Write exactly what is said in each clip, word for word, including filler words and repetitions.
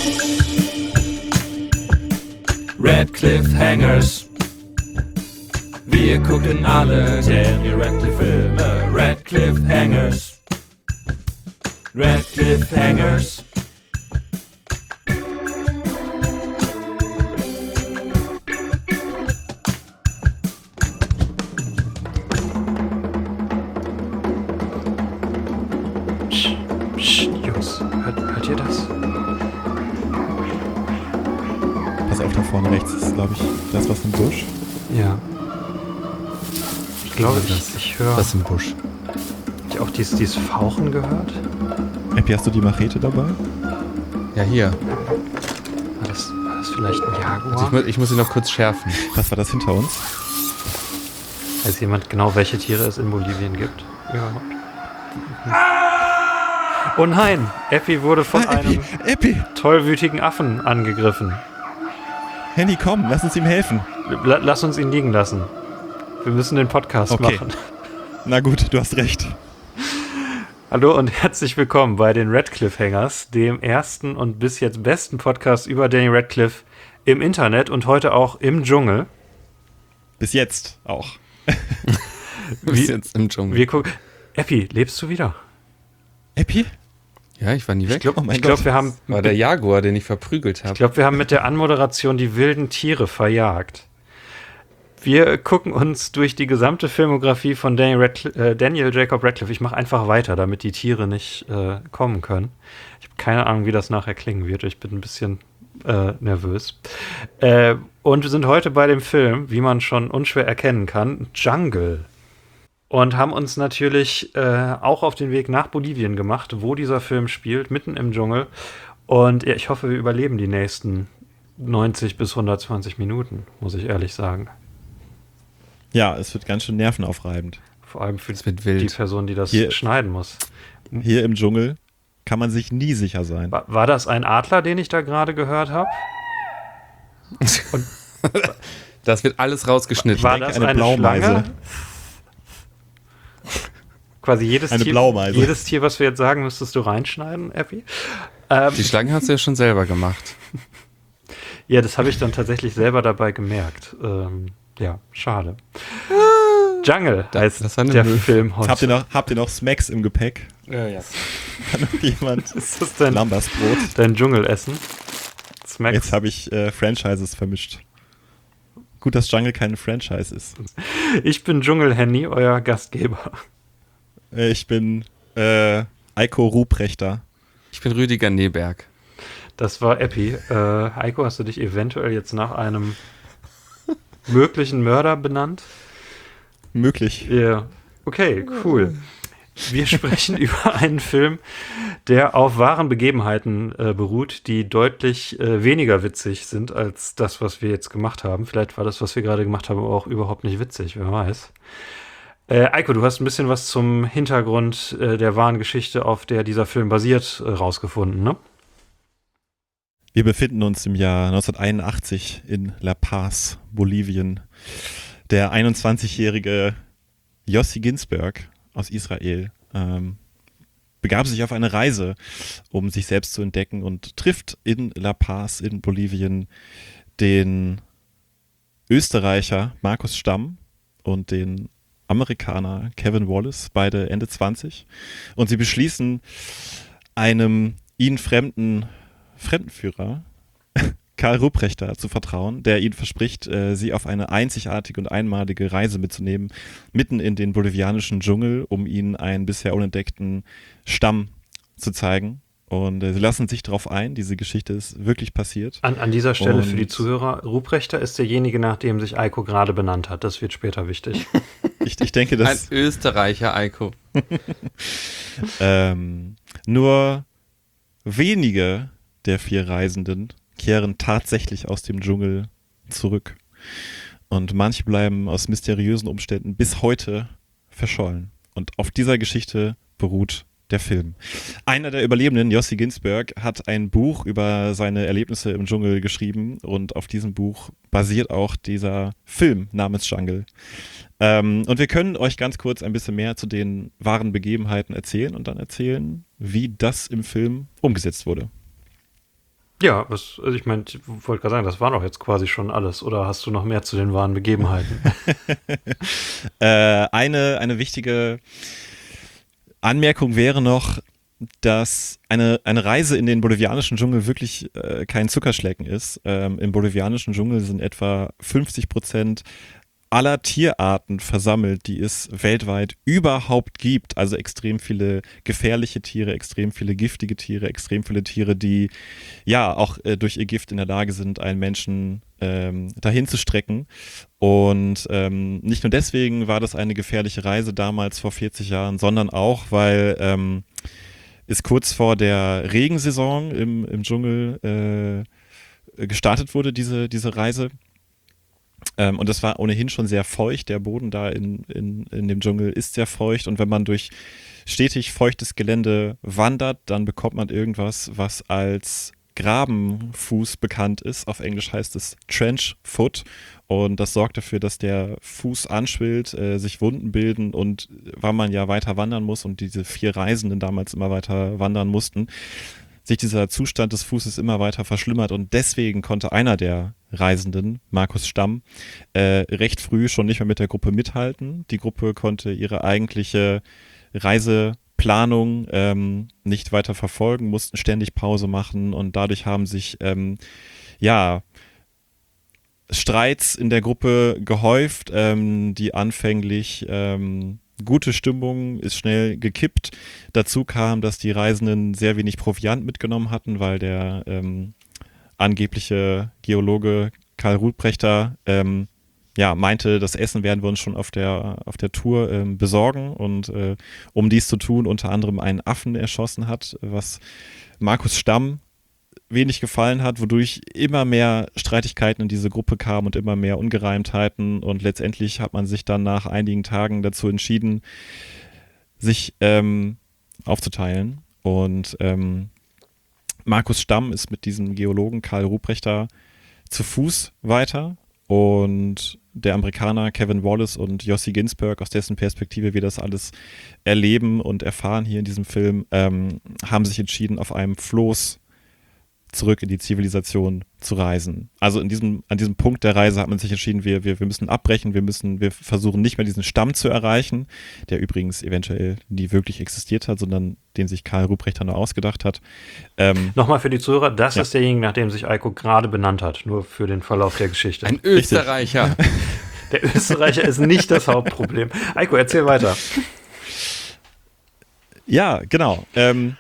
Red Cliffhangers. Wir gucken alle Daniel Radcliffe Filme. Red Cliffhangers. Red Cliffhangers. Psst, psst, Jungs, hört, hört ihr das? Pass auf, da vorne rechts ist, glaube ich, da ist was im Busch. Ja. Ich glaube, Ja, ich, ich höre... Was im Busch? Habt ihr auch dieses, dieses Fauchen gehört? Epi, hast du die Machete dabei? Ja, hier. War das, war das vielleicht ein Jaguar? Also ich, mu- ich muss ihn noch kurz schärfen. Was war das hinter uns? Weiß jemand genau, welche Tiere es in Bolivien gibt? Überhaupt? Oh nein! Epi wurde von Ah, Epi, einem Epi! tollwütigen Affen angegriffen. Henny, komm, lass uns ihm helfen. La- lass uns ihn liegen lassen. Wir müssen den Podcast Okay. machen. Na gut, du hast recht. Hallo und herzlich willkommen bei den Red Cliffhangers, dem ersten und bis jetzt besten Podcast über Daniel Radcliffe im Internet und heute auch im Dschungel. Bis jetzt auch. Du bist Wie- jetzt im Dschungel. Wir gucken. Epi, lebst du wieder? Epi? Ja, ich war nie Ich weg. glaube, Oh mein ich glaub, Gott. wir haben. War der Jaguar, den ich verprügelt Ich habe. glaube, wir haben mit der Anmoderation die wilden Tiere verjagt. Wir gucken uns durch die gesamte Filmografie von Daniel, Radcl- äh, Daniel Jacob Radcliffe. Ich mache einfach weiter, damit die Tiere nicht äh, kommen können. Ich habe keine Ahnung, wie das nachher klingen wird. Ich bin ein bisschen äh, nervös. Äh, und wir sind heute bei dem Film, wie man schon unschwer erkennen kann, Jungle. Und haben uns natürlich äh, auch auf den Weg nach Bolivien gemacht, wo dieser Film spielt, mitten im Dschungel. Und ja, ich hoffe, wir überleben die nächsten neunzig bis hundertzwanzig Minuten, muss ich ehrlich sagen. Ja, es wird ganz schön nervenaufreibend. Vor allem für Es wird die wild. Person, die das Hier- schneiden muss. Hier im Dschungel kann man sich nie sicher sein. War, war das ein Adler, den ich da gerade gehört habe? Das wird alles rausgeschnitten. War denke, das eine eine, Blaumeise. Schlange? Quasi jedes Eine Tier, Blaumeise. jedes Tier, was wir jetzt sagen, müsstest du reinschneiden, Epi. Ähm, Die Schlange hast du ja schon selber gemacht. ja, das habe ich dann tatsächlich selber dabei gemerkt. Ähm, ja, schade. Jungle Da- heißt das war eine der Müll. Film heute. Habt ihr noch, habt ihr noch Smacks im Gepäck? Ja, ja. Kann noch jemand Ist das dein, Lambersbrot? dein Dschungelessen? Smacks? Jetzt habe ich äh, Franchises vermischt. Gut, dass Jungle kein Franchise ist. Ich bin Dschungel-Henny, euer Gastgeber. Äh, ich bin äh, Eiko Ruprechter. Ich bin Rüdiger Neberg. Das war Epi. Äh, Heiko, hast du dich eventuell jetzt nach einem möglichen Mörder benannt? Möglich. Ja. Okay, cool. Wir sprechen über einen Film, der auf wahren Begebenheiten äh, beruht, die deutlich äh, weniger witzig sind als das, was wir jetzt gemacht haben. Vielleicht war das, was wir gerade gemacht haben, aber auch überhaupt nicht witzig, wer weiß. Äh, Eiko, du hast ein bisschen was zum Hintergrund äh, der wahren Geschichte, auf der dieser Film basiert, äh, rausgefunden, ne? Wir befinden uns im Jahr neunzehnhunderteinundachtzig in La Paz, Bolivien. Der einundzwanzigjährige Yossi Ginsberg aus Israel ähm, begab sich auf eine Reise, um sich selbst zu entdecken und trifft in La Paz in Bolivien den Österreicher Markus Stamm und den Amerikaner Kevin Wallace, beide Ende zwanzig. Und sie beschließen, einem ihnen fremden Fremdenführer Karl Ruprechter zu vertrauen, der ihnen verspricht, äh, sie auf eine einzigartige und einmalige Reise mitzunehmen, mitten in den bolivianischen Dschungel, um ihnen einen bisher unentdeckten Stamm zu zeigen. Und äh, sie lassen sich darauf ein, diese Geschichte ist wirklich passiert. An, an dieser Stelle für die Und- Zuhörer, Ruprechter ist derjenige, nach dem sich Eiko gerade benannt hat. Das wird später wichtig. Ich, ich denke, Ein dass Österreicher, Eiko. ähm, nur wenige der vier Reisenden kehren tatsächlich aus dem Dschungel zurück. Und manche bleiben aus mysteriösen Umständen bis heute verschollen. Und auf dieser Geschichte beruht der Film. Einer der Überlebenden, Yossi Ginsberg, hat ein Buch über seine Erlebnisse im Dschungel geschrieben und auf diesem Buch basiert auch dieser Film namens Jungle. Ähm, und wir können euch ganz kurz ein bisschen mehr zu den wahren Begebenheiten erzählen und dann erzählen, wie das im Film umgesetzt wurde. Ja, was, also ich meine, ich wollte gerade sagen, das war doch jetzt quasi schon alles. Oder hast du noch mehr zu den wahren Begebenheiten? äh, eine, eine wichtige Anmerkung wäre noch, dass eine, eine Reise in den bolivianischen Dschungel wirklich äh, kein Zuckerschlecken ist. Ähm, Im bolivianischen Dschungel sind etwa fünfzig Prozent aller Tierarten versammelt, die es weltweit überhaupt gibt. Also extrem viele gefährliche Tiere, extrem viele giftige Tiere, extrem viele Tiere, die ja auch äh, durch ihr Gift in der Lage sind, einen Menschen ähm, dahin zu strecken. Und ähm, nicht nur deswegen war das eine gefährliche Reise damals vor vierzig Jahren, sondern auch, weil ähm, es kurz vor der Regensaison im, im Dschungel äh, gestartet wurde, diese, diese Reise. Ähm, und das war ohnehin schon sehr feucht. Der Boden da in, in, in dem Dschungel ist sehr feucht. Und wenn man durch stetig feuchtes Gelände wandert, dann bekommt man irgendwas, was als Grabenfuß bekannt ist. Auf Englisch heißt es Trench Foot. Und das sorgt dafür, dass der Fuß anschwillt, äh, sich Wunden bilden. Und weil man ja weiter wandern muss und diese vier Reisenden damals immer weiter wandern mussten, sich dieser Zustand des Fußes immer weiter verschlimmert und deswegen konnte einer der Reisenden, Markus Stamm, äh, recht früh schon nicht mehr mit der Gruppe mithalten. Die Gruppe konnte ihre eigentliche Reiseplanung ähm, nicht weiter verfolgen, mussten ständig Pause machen und dadurch haben sich ähm, ja Streits in der Gruppe gehäuft, ähm, die anfänglich ähm, gute Stimmung ist schnell gekippt. Dazu kam, dass die Reisenden sehr wenig Proviant mitgenommen hatten, weil der ähm, angebliche Geologe Karl Ruprechter ähm, ja, meinte, das Essen werden wir uns schon auf der, auf der Tour ähm, besorgen und äh, um dies zu tun, unter anderem einen Affen erschossen hat, was Markus Stamm wenig gefallen hat, wodurch immer mehr Streitigkeiten in diese Gruppe kamen und immer mehr Ungereimtheiten und letztendlich hat man sich dann nach einigen Tagen dazu entschieden, sich ähm, aufzuteilen und ähm, Markus Stamm ist mit diesem Geologen Karl Ruprechter zu Fuß weiter und der Amerikaner Kevin Wallace und Yossi Ginsberg, aus dessen Perspektive wir das alles erleben und erfahren hier in diesem Film, ähm, haben sich entschieden, auf einem Floß zurück in die Zivilisation zu reisen. Also in diesem, an diesem Punkt der Reise hat man sich entschieden, wir, wir, wir müssen abbrechen, wir müssen, wir versuchen nicht mehr diesen Stamm zu erreichen, der übrigens eventuell nie wirklich existiert hat, sondern den sich Karl Ruprechter nur ausgedacht hat. Ähm, Nochmal für die Zuhörer, das ja. ist derjenige, nach dem sich Eiko gerade benannt hat, nur für den Verlauf der Geschichte. Ein Österreicher. Der Österreicher ist nicht das Hauptproblem. Eiko, erzähl weiter. Ja, genau. Ähm,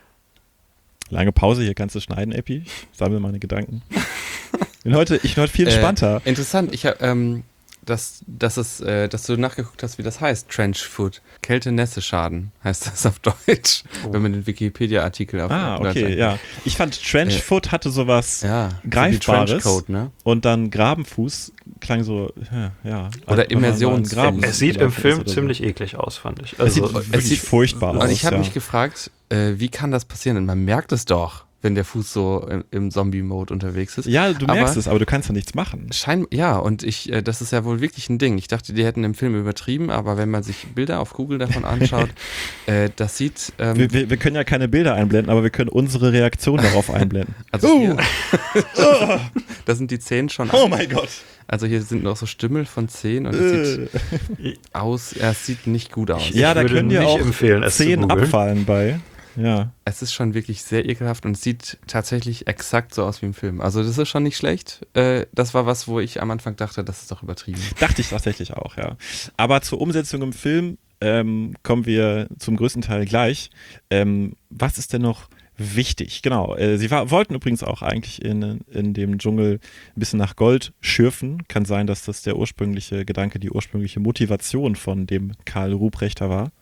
Lange Pause, hier kannst du schneiden, Epi. Ich sammle meine Gedanken. Ich bin heute, ich bin heute viel entspannter. Äh, interessant, ich habe, ähm, dass, dass, es, äh, dass du nachgeguckt hast, wie das heißt, Trench Foot. Kälte-Nässe-Schaden heißt das auf Deutsch, oh. wenn man den Wikipedia-Artikel auf Ah, Deutsch okay, sagt. ja. Ich fand Trench Foot hatte sowas ja, Greifbares. so Trenchcoat, ne? Und dann Grabenfuß klang so, ja. ja oder Immersionsfilm. Es sieht im Film ziemlich so. eklig aus, fand ich. Also, es sieht also, wirklich es sieht, furchtbar aus. Und ich habe ja. mich gefragt, äh, wie kann das passieren? Und man merkt es doch, wenn der Fuß so im, im Zombie-Mode unterwegs ist. Ja, du aber merkst es, aber du kannst ja nichts machen. Schein, ja, und ich, äh, das ist ja wohl wirklich ein Ding. Ich dachte, die hätten im Film übertrieben, aber wenn man sich Bilder auf Google davon anschaut, äh, das sieht... Ähm, wir, wir, wir können ja keine Bilder einblenden, aber wir können unsere Reaktion darauf einblenden. Also uh. hier, da sind die Zehen schon... Oh mein Gott. Also hier sind noch so Stümmel von Zehen und es sieht aus, ja, es sieht nicht gut aus. Ja, da würde können dir nicht auch empfehlen, es zu Zehen googeln. abfallen bei. Ja. Es ist schon wirklich sehr ekelhaft und es sieht tatsächlich exakt so aus wie im Film. Also das ist schon nicht schlecht. Äh, das war was, wo ich am Anfang dachte, das ist doch übertrieben. Dachte ich tatsächlich auch, ja. Aber zur Umsetzung im Film ähm, kommen wir zum größten Teil gleich. Ähm, was ist denn noch wichtig? Genau, äh, sie war, wollten übrigens auch eigentlich in, in dem Dschungel ein bisschen nach Gold schürfen. Kann sein, dass das der ursprüngliche Gedanke, die ursprüngliche Motivation von dem Karl Ruprechter war.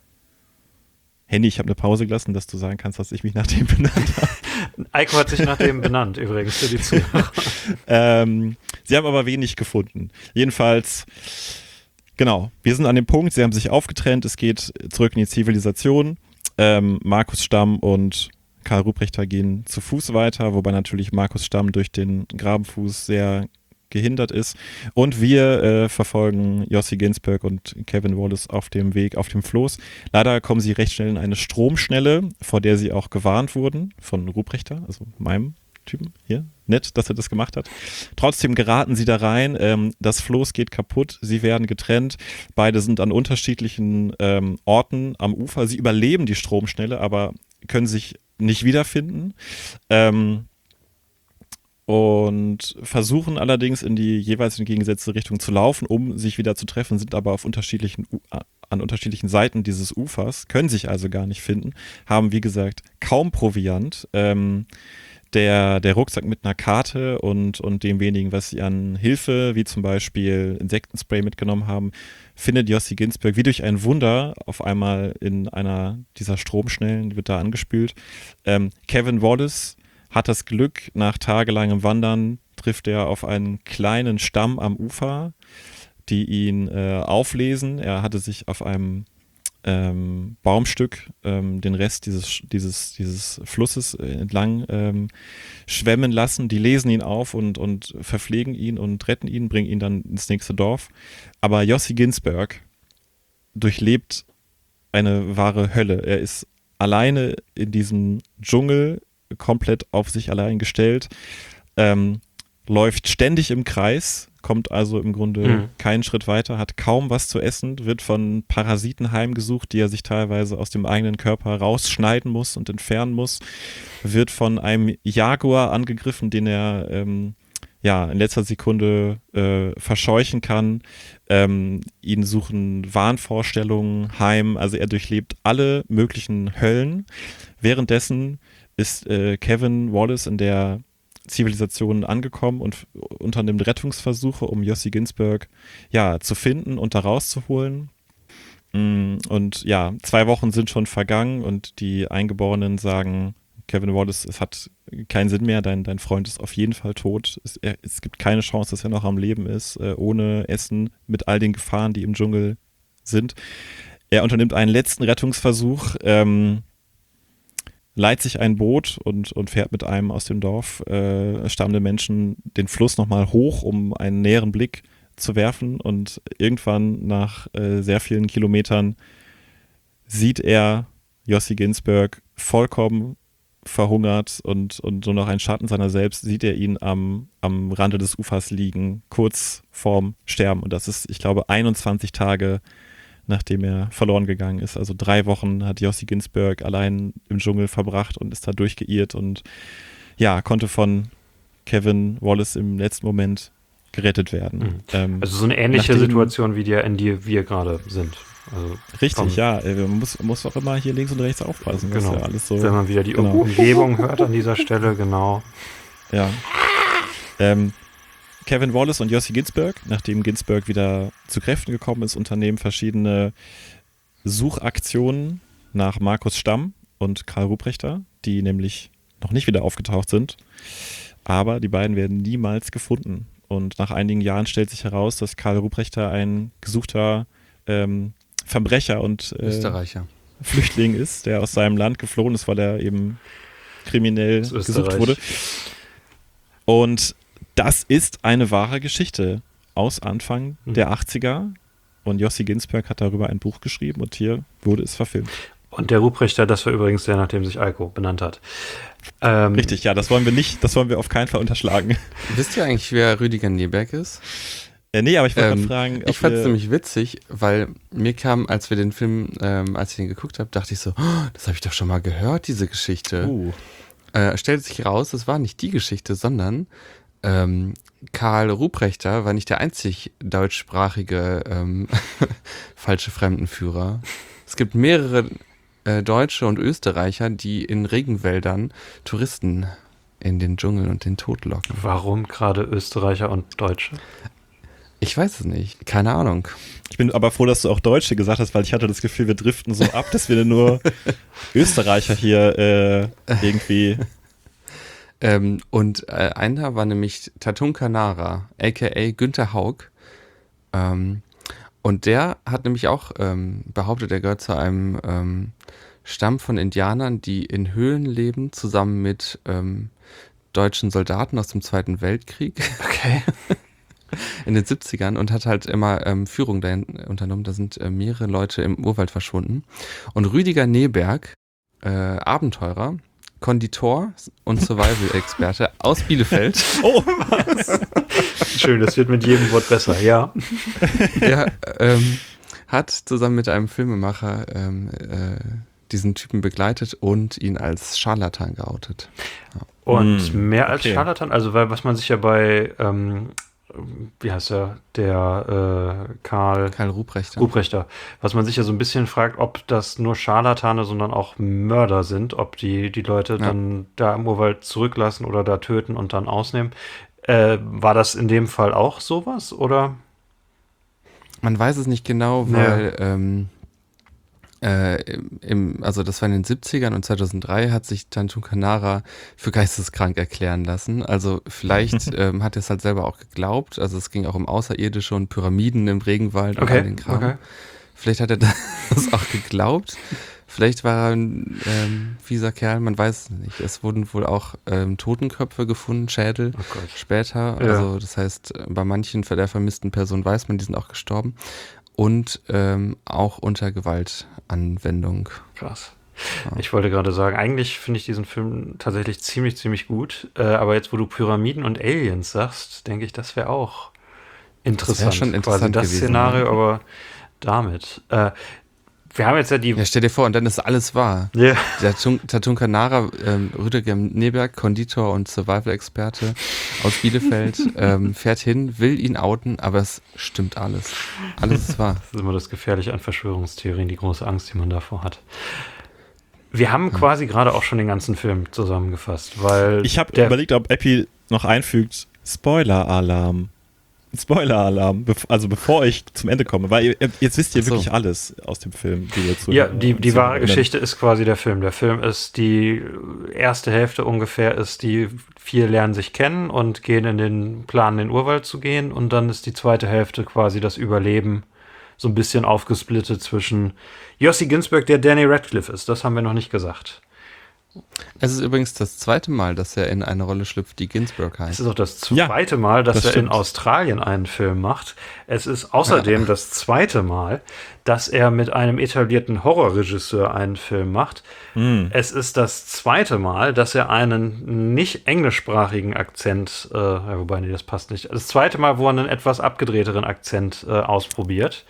Handy, ich habe eine Pause gelassen, dass du sagen kannst, dass ich mich nach dem benannt habe. Eiko hat sich nach dem benannt, übrigens, für die Zuhörer. ähm, sie haben aber wenig gefunden. Jedenfalls, genau, wir sind an dem Punkt, sie haben sich aufgetrennt, es geht zurück in die Zivilisation. Ähm, Markus Stamm und Karl Ruprechter gehen zu Fuß weiter, wobei natürlich Markus Stamm durch den Grabenfuß sehr gehindert ist. Und wir äh, verfolgen Yossi Ginsberg und Kevin Wallace auf dem Weg auf dem Floß. Leider kommen sie recht schnell in eine Stromschnelle, vor der sie auch gewarnt wurden von Ruprechter, also meinem Typen hier. Nett, dass er das gemacht hat. Trotzdem geraten sie da rein. Ähm, das Floß geht kaputt. Sie werden getrennt. Beide sind an unterschiedlichen ähm, Orten am Ufer. Sie überleben die Stromschnelle, aber können sich nicht wiederfinden. Ähm, und versuchen allerdings in die jeweils entgegengesetzte Richtung zu laufen, um sich wieder zu treffen, sind aber auf unterschiedlichen U- an unterschiedlichen Seiten dieses Ufers, können sich also gar nicht finden, haben wie gesagt kaum Proviant. Ähm, der, der Rucksack mit einer Karte und, und dem wenigen, was sie an Hilfe, wie zum Beispiel Insektenspray mitgenommen haben, findet Jossi Ginsberg wie durch ein Wunder auf einmal in einer dieser Stromschnellen, die wird da angespült. Ähm, Kevin Wallace hat das Glück, nach tagelangem Wandern trifft er auf einen kleinen Stamm am Ufer, die ihn äh, auflesen. Er hatte sich auf einem ähm, Baumstück ähm, den Rest dieses, dieses, dieses Flusses entlang ähm, schwemmen lassen. Die lesen ihn auf und, und verpflegen ihn und retten ihn, bringen ihn dann ins nächste Dorf. Aber Jossi Ginsberg durchlebt eine wahre Hölle. Er ist alleine in diesem Dschungel, komplett auf sich allein gestellt, ähm, läuft ständig im Kreis, kommt also im Grunde mhm. keinen Schritt weiter, hat kaum was zu essen, wird von Parasiten heimgesucht, die er sich teilweise aus dem eigenen Körper rausschneiden muss und entfernen muss, wird von einem Jaguar angegriffen, den er ähm, ja in letzter Sekunde äh, verscheuchen kann. Ähm, ihn suchen Wahnvorstellungen heim, also er durchlebt alle möglichen Höllen. Währenddessen ist äh, Kevin Wallace in der Zivilisation angekommen und unternimmt Rettungsversuche, um Jossi Ginsberg ja, zu finden und da rauszuholen. Und ja, zwei Wochen sind schon vergangen und die Eingeborenen sagen, Kevin Wallace, es hat keinen Sinn mehr, dein, dein Freund ist auf jeden Fall tot. Es, er, es gibt keine Chance, dass er noch am Leben ist, äh, ohne Essen, mit all den Gefahren, die im Dschungel sind. Er unternimmt einen letzten Rettungsversuch, ähm, leiht sich ein Boot und, und fährt mit einem aus dem Dorf äh, stammenden Menschen den Fluss nochmal hoch, um einen näheren Blick zu werfen. Und irgendwann nach äh, sehr vielen Kilometern sieht er Jossi Ginsberg vollkommen verhungert und, und nur noch ein Schatten seiner selbst, sieht er ihn am, am Rande des Ufers liegen, kurz vorm Sterben. Und das ist, ich glaube, einundzwanzig Tage nachdem er verloren gegangen ist. Also drei Wochen hat Jossi Ginsberg allein im Dschungel verbracht und ist da durchgeirrt und ja, konnte von Kevin Wallace im letzten Moment gerettet werden. Mhm. Ähm, also so eine ähnliche nachdem, Situation, wie die, in die wir gerade sind. Also richtig, vom, ja. Man muss, muss auch immer hier links und rechts aufpassen. Genau. Ja alles so, wenn man wieder die genau. Umgebung hört an dieser Stelle, genau. Ja. Ähm, Kevin Wallace und Jossi Ginsberg, nachdem Ginsberg wieder zu Kräften gekommen ist, unternehmen verschiedene Suchaktionen nach Markus Stamm und Karl Ruprechter, die nämlich noch nicht wieder aufgetaucht sind. Aber die beiden werden niemals gefunden. Und nach einigen Jahren stellt sich heraus, dass Karl Ruprechter ein gesuchter ähm, Verbrecher und äh, Österreicher. Flüchtling ist, der aus seinem Land geflohen ist, weil er eben kriminell gesucht wurde. Und das ist eine wahre Geschichte aus Anfang mhm. der achtziger und Jossi Ginsberg hat darüber ein Buch geschrieben und hier wurde es verfilmt. Und der Ruprechter, das war übrigens der, nach dem sich Alko benannt hat. Ähm, Richtig, ja, das wollen wir nicht, das wollen wir auf keinen Fall unterschlagen. Wisst ihr eigentlich, wer Rüdiger Neberg ist? Äh, nee, aber ich wollte ähm, mal fragen. Ich fand es nämlich witzig, weil mir kam, als wir den Film, ähm, als ich den geguckt habe, dachte ich so, oh, das habe ich doch schon mal gehört, diese Geschichte. Uh. Äh, stellt sich raus, es war nicht die Geschichte, sondern ähm, Karl Ruprechter war nicht der einzig deutschsprachige ähm, falsche Fremdenführer. Es gibt mehrere äh, Deutsche und Österreicher, die in Regenwäldern Touristen in den Dschungel und den Tod locken. Warum gerade Österreicher und Deutsche? Ich weiß es nicht. Keine Ahnung. Ich bin aber froh, dass du auch Deutsche gesagt hast, weil ich hatte das Gefühl, wir driften so ab, dass wir nur Österreicher hier äh, irgendwie... Ähm, und äh, einer war nämlich Tatunka Nara, aka Günther Haug. Ähm, und der hat nämlich auch ähm, behauptet, er gehört zu einem ähm, Stamm von Indianern, die in Höhlen leben, zusammen mit ähm, deutschen Soldaten aus dem Zweiten Weltkrieg. Okay. In den siebzigern und hat halt immer ähm, Führung dahin unternommen. Da sind äh, mehrere Leute im Urwald verschwunden. Und Rüdiger Neberg, äh, Abenteurer, Konditor und Survival-Experte aus Bielefeld. Oh, Schön, das wird mit jedem Wort besser, ja. Der ähm, hat zusammen mit einem Filmemacher ähm, äh, diesen Typen begleitet und ihn als Scharlatan geoutet. Und Hm, mehr als okay. Scharlatan, also weil was man sich ja bei, ähm, wie heißt er, der äh, Karl Karl Ruprechter. Ruprechter, was man sich ja so ein bisschen fragt, ob das nur Scharlatane, sondern auch Mörder sind, ob die die Leute Ja. dann da im Urwald zurücklassen oder da töten und dann ausnehmen. Äh, war das in dem Fall auch sowas, oder? Man weiß es nicht genau, Ja. weil ähm, äh, im, also das war in den siebzigern und zweitausenddrei hat sich Tantun Kanara für geisteskrank erklären lassen. Also vielleicht ähm, hat er es halt selber auch geglaubt. Also es ging auch um Außerirdische und Pyramiden im Regenwald und all den Kram. okay. Vielleicht hat er das auch geglaubt. Vielleicht war er ein ähm, fieser Kerl, man weiß es nicht. Es wurden wohl auch ähm, Totenköpfe gefunden, Schädel Oh Gott. später. Ja. Also das heißt, bei manchen der vermissten Personen weiß man, die sind auch gestorben. Und ähm, auch unter Gewaltanwendung. Krass. Ja. Ich wollte gerade sagen, eigentlich finde ich diesen Film tatsächlich ziemlich, ziemlich gut. Äh, aber jetzt, wo du Pyramiden und Aliens sagst, denke ich, das wäre auch interessant. schon interessant quasi das gewesen, Szenario, ja. aber damit. Äh, wir haben jetzt ja die. Ja, stell dir vor, und dann ist alles wahr. Ja. Der Tun- Tantun Kanara, ähm, Rüdiger Neberg, Konditor und Survival-Experte aus Bielefeld, ähm, fährt hin, will ihn outen, aber es stimmt alles. Alles ist wahr. Das ist immer das Gefährliche an Verschwörungstheorien, die große Angst, die man davor hat. Wir haben quasi gerade auch schon den ganzen Film zusammengefasst, weil ich habe der überlegt, ob Epi noch einfügt, Spoiler-Alarm. Spoiler-Alarm, bev- also bevor ich zum Ende komme, weil ihr, jetzt wisst ihr Ach so. wirklich alles aus dem Film, die ihr zu Ja, die, die wahre erinnern. Geschichte ist quasi der Film. Der Film ist die erste Hälfte ungefähr, ist die vier lernen sich kennen und gehen in den Plan, in den Urwald zu gehen. Und dann ist die zweite Hälfte quasi das Überleben, so ein bisschen aufgesplittet zwischen Yossi Ginsberg, der Danny Radcliffe ist. Das haben wir noch nicht gesagt. Es ist übrigens das zweite Mal, dass er in eine Rolle schlüpft, die Ginsberg Es heißt. ist auch das Ja, zweite Mal, dass das er in stimmt. Australien einen Film macht. Es ist außerdem das zweite Mal, dass er mit einem etablierten Horrorregisseur einen Film macht. Hm. Es ist das zweite Mal, dass er einen nicht englischsprachigen Akzent, äh, ja, wobei, nee, das passt nicht. Das zweite Mal, wo er einen etwas abgedrehteren Akzent äh, ausprobiert.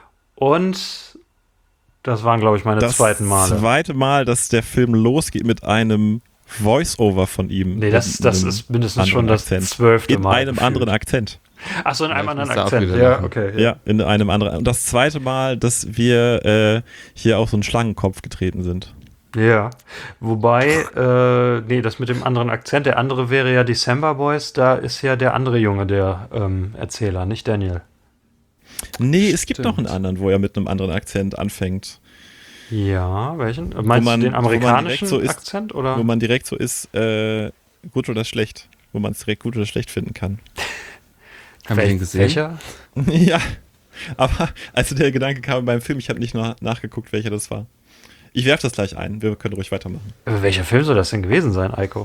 Und das waren, glaube ich, meine Das zweiten Male. zweite Mal, dass der Film losgeht mit einem Voice-Over von ihm. Nee, das, Mit das einem ist mindestens anderen schon das Akzent. zwölfte In Mal. einem gefühlt. anderen Akzent. Ach so, in einem Ja, ich anderen muss da auch Akzent. wieder Ja, lachen. okay. Ja, in einem anderen. Und das zweite Mal, dass wir äh, hier auf so einen Schlangenkopf getreten sind. Ja, wobei, äh, nee, das mit dem anderen Akzent, der andere wäre ja December Boys, da ist ja der andere Junge der ähm, Erzähler, nicht Daniel. Nee, es gibt Stimmt. noch einen anderen, wo er mit einem anderen Akzent anfängt. Ja, welchen? Meinst man- du den wo man amerikanischen direkt so ist, Akzent, oder? Wo man direkt so ist, äh, gut oder schlecht. Wo man es direkt gut oder schlecht finden kann. Haben wir Wel- den gesehen? Welcher? Ja, aber als der Gedanke kam beim Film, ich habe nicht noch nachgeguckt, welcher das war. Ich werfe das gleich ein, wir können ruhig weitermachen. Äh, Welcher Film soll das denn gewesen sein, Eiko?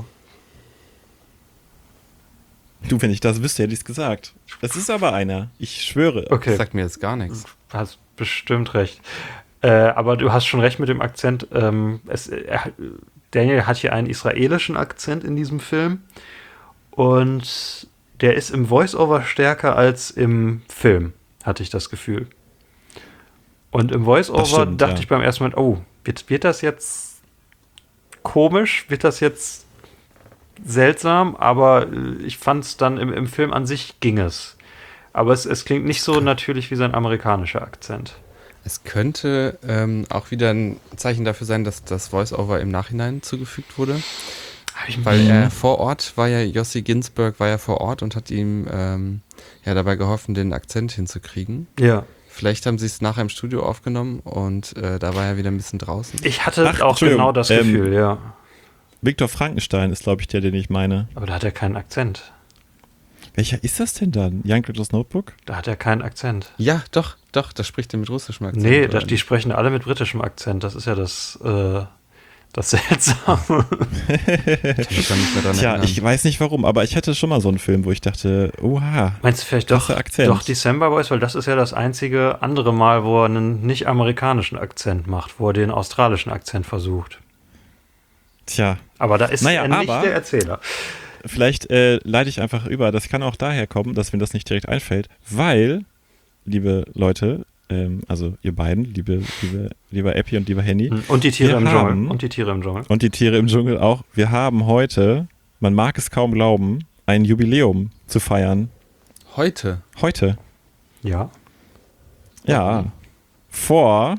Du, wenn ich das wüsste, hätte ich es gesagt. Das ist aber einer, ich schwöre. Okay, Das sagt mir jetzt gar nichts. hast bestimmt recht. Äh, aber du hast schon recht mit dem Akzent. Ähm, es, er, Daniel hat hier einen israelischen Akzent in diesem Film und der ist im Voice-Over stärker als im Film, hatte ich das Gefühl. Und im Das Voice-Over stimmt, dachte ja. ich beim ersten Mal, oh, wird, wird das jetzt komisch? Wird das jetzt seltsam? Aber äh, ich fand es dann im, im Film an sich ging es. Aber es, es klingt nicht so natürlich wie sein amerikanischer Akzent. Es könnte ähm, auch wieder ein Zeichen dafür sein, dass das Voice-Over im Nachhinein zugefügt wurde. Hab ich Weil Mhm. er vor Ort war ja, Yossi Ginsberg war ja vor Ort und hat ihm ähm, ja dabei geholfen, den Akzent hinzukriegen. Ja. Vielleicht haben sie es nachher im Studio aufgenommen und äh, da war er wieder ein bisschen draußen. Ich hatte Ach, auch Entschuldigung, genau das ähm, Gefühl, ja. Viktor Frankenstein ist, glaube ich, der, den ich meine. Aber da hat er keinen Akzent. Welcher ist das denn dann? Jan Gretos Notebook? Da hat er keinen Akzent. Ja, doch, doch, das spricht er mit russischem Akzent. Nee, oder das, die nicht? sprechen alle mit britischem Akzent. Das ist ja das, äh, das Seltsame. Ich kann mich gar nicht mehr dran Tja, erinnern. ich weiß nicht warum, aber ich hatte schon mal so einen Film, wo ich dachte, oha. Meinst du vielleicht doch, Krasser Akzent. doch December Boys? Weil das ist ja das einzige andere Mal, wo er einen nicht amerikanischen Akzent macht, wo er den australischen Akzent versucht. Tja, Aber da ist Naja, er nicht aber- der Erzähler. vielleicht äh, leite ich einfach über. Das kann auch daher kommen, dass mir das nicht direkt einfällt, weil, liebe Leute, ähm, also ihr beiden, liebe, liebe, lieber Epi und lieber Henny, Und die Tiere Wir im haben- Dschungel. Und die Tiere im Dschungel. und die Tiere im Dschungel auch, wir haben heute, man mag es kaum glauben, ein Jubiläum zu feiern. Heute. Heute. Ja. Ja. Vor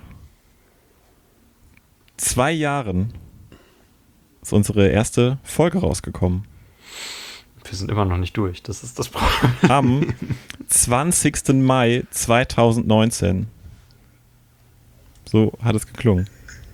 zwei Jahren ist unsere erste Folge rausgekommen. Wir sind immer noch nicht durch. Das ist das Problem. Am zwanzigsten Mai zweitausendneunzehn. So hat es geklungen.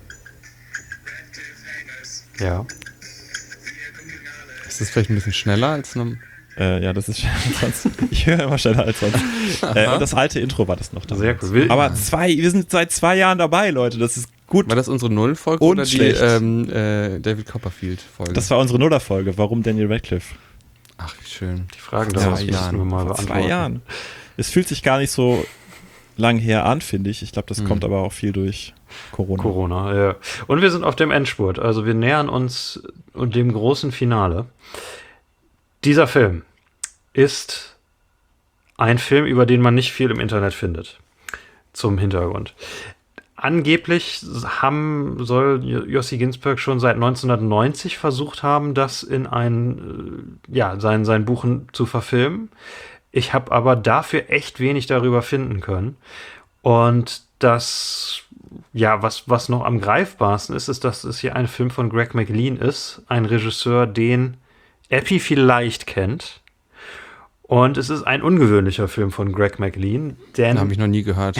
Ja. Ist das vielleicht ein bisschen schneller als noch? Äh, ja, das ist schneller als sonst. Ich höre immer schneller als sonst. Äh, und das alte Intro war das noch da. Sehr cool. Will- Aber zwei, wir sind seit zwei Jahren dabei, Leute. Das ist gut. War das unsere Null-Folge Und oder die schlecht. ähm, äh, David Copperfield-Folge? Das war unsere Nullerfolge. Warum Daniel Radcliffe? Ach, wie schön. Die Fragen Ja, daraus zwei müssen Jahren. wir mal Vor beantworten. zwei Jahren. Es fühlt sich gar nicht so lang her an, finde ich. Ich glaube, das Hm. kommt aber auch viel durch Corona. Corona, ja. Und wir sind auf dem Endspurt. Also wir nähern uns dem großen Finale. Dieser Film ist ein Film, über den man nicht viel im Internet findet. Zum Hintergrund. Angeblich haben, soll Yossi Ginsberg schon seit neunzehnhundertneunzig versucht haben, das in ein, äh, ja, sein, sein Buch zu verfilmen. Ich habe aber dafür echt wenig darüber finden können. Und das, ja, was, was noch am greifbarsten ist, ist, dass es hier ein Film von Greg McLean ist. Ein Regisseur, den Epi vielleicht kennt. Und es ist ein ungewöhnlicher Film von Greg McLean, denn Den habe ich noch nie gehört.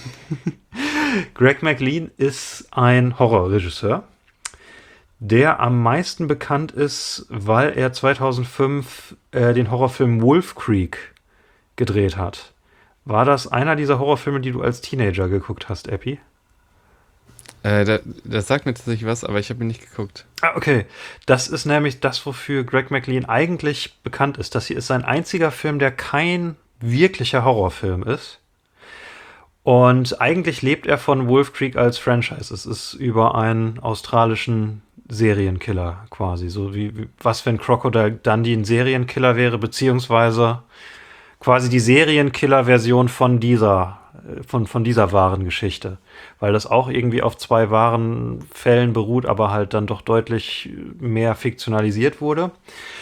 Greg McLean ist ein Horrorregisseur, der am meisten bekannt ist, weil er zweitausendfünf äh, den Horrorfilm Wolf Creek gedreht hat. War das einer dieser Horrorfilme, die du als Teenager geguckt hast, Epi? Äh, da, das sagt mir tatsächlich was, aber ich habe ihn nicht geguckt. Ah, okay. Das ist nämlich das, wofür Greg McLean eigentlich bekannt ist. Das hier ist sein einziger Film, der kein wirklicher Horrorfilm ist. Und eigentlich lebt er von Wolf Creek als Franchise. Es ist über einen australischen Serienkiller quasi. So wie, wie was, wenn Crocodile Dundee ein Serienkiller wäre, beziehungsweise quasi die Serienkiller-Version von dieser, äh, von, von dieser wahren Geschichte. Weil das auch irgendwie auf zwei wahren Fällen beruht, aber halt dann doch deutlich mehr fiktionalisiert wurde.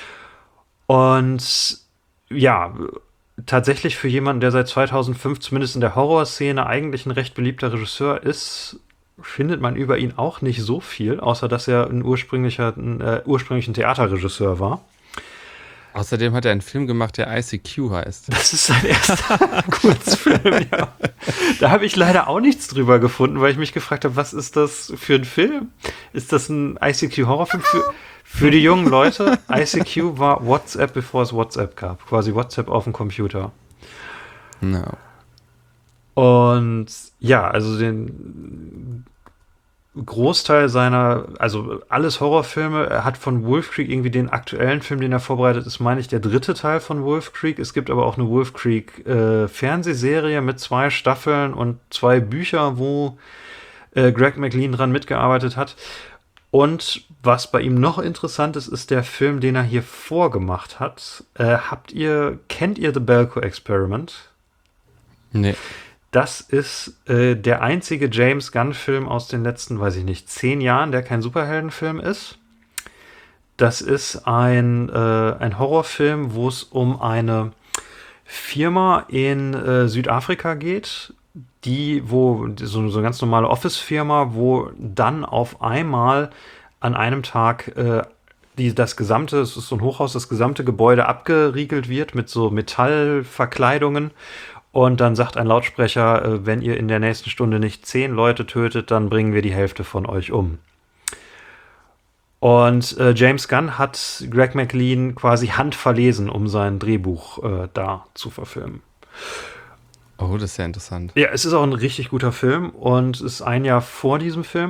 Und ja, tatsächlich für jemanden, der seit zweitausendfünf zumindest in der Horrorszene eigentlich ein recht beliebter Regisseur ist, findet man über ihn auch nicht so viel, außer dass er ein ursprünglicher, ein, äh, ursprünglich ein Theaterregisseur war. Außerdem hat er einen Film gemacht, der I C Q heißt. Das ist sein erster Kurzfilm, ja. Da habe ich leider auch nichts drüber gefunden, weil ich mich gefragt habe, was ist das für ein Film? Ist das ein I C Q-Horrorfilm für, für die jungen Leute? I C Q war WhatsApp, bevor es WhatsApp gab. Quasi WhatsApp auf dem Computer. No. Und ja, also den Großteil seiner, also alles Horrorfilme, er hat von Wolf Creek irgendwie den aktuellen Film, den er vorbereitet ist, meine ich, der dritte Teil von Wolf Creek. Es gibt aber auch eine Wolf Creek äh, Fernsehserie mit zwei Staffeln und zwei Bücher, wo äh, Greg McLean dran mitgearbeitet hat. Und was bei ihm noch interessant ist, ist der Film, den er hier vorgemacht hat. Äh, habt ihr, kennt ihr The Belko Experiment? Nee. Das ist äh, der einzige James Gunn-Film aus den letzten, weiß ich nicht, zehn Jahren, der kein Superheldenfilm ist. Das ist ein, äh, ein Horrorfilm, wo es um eine Firma in äh, Südafrika geht, die, wo, so, so eine ganz normale Office-Firma, wo dann auf einmal an einem Tag äh, die, das gesamte, es ist so ein Hochhaus, das gesamte Gebäude abgeriegelt wird mit so Metallverkleidungen. Und dann sagt ein Lautsprecher, äh, wenn ihr in der nächsten Stunde nicht zehn Leute tötet, dann bringen wir die Hälfte von euch um. Und äh, James Gunn hat Greg McLean quasi handverlesen, um sein Drehbuch äh, da zu verfilmen. Oh, das ist ja interessant. Ja, es ist auch ein richtig guter Film und es ist ein Jahr vor diesem Film.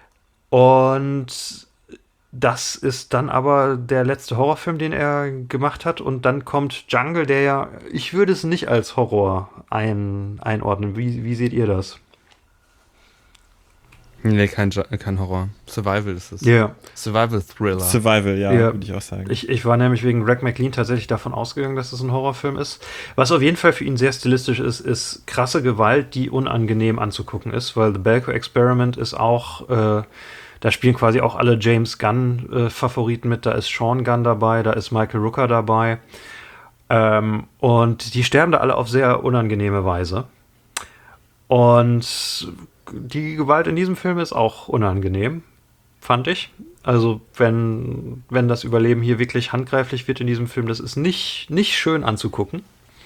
Und das ist dann aber der letzte Horrorfilm, den er gemacht hat. Und dann kommt Jungle, der ja, ich würde es nicht als Horror ein, einordnen. Wie, wie seht ihr das? Nee, kein, Jo- kein Horror. Survival ist es. Ja. Survival-Thriller. Survival, ja, Ja. würde ich auch sagen. Ich, ich war nämlich wegen Greg McLean tatsächlich davon ausgegangen, dass es ein Horrorfilm ist. Was auf jeden Fall für ihn sehr stilistisch ist, ist krasse Gewalt, die unangenehm anzugucken ist, weil The Belko Experiment ist auch, äh, da spielen quasi auch alle James Gunn-Favoriten mit. Da ist Sean Gunn dabei, da ist Michael Rooker dabei. Ähm, und die sterben da alle auf sehr unangenehme Weise. Und die Gewalt in diesem Film ist auch unangenehm, fand ich. Also wenn, wenn das Überleben hier wirklich handgreiflich wird in diesem Film, das ist nicht, nicht schön anzugucken.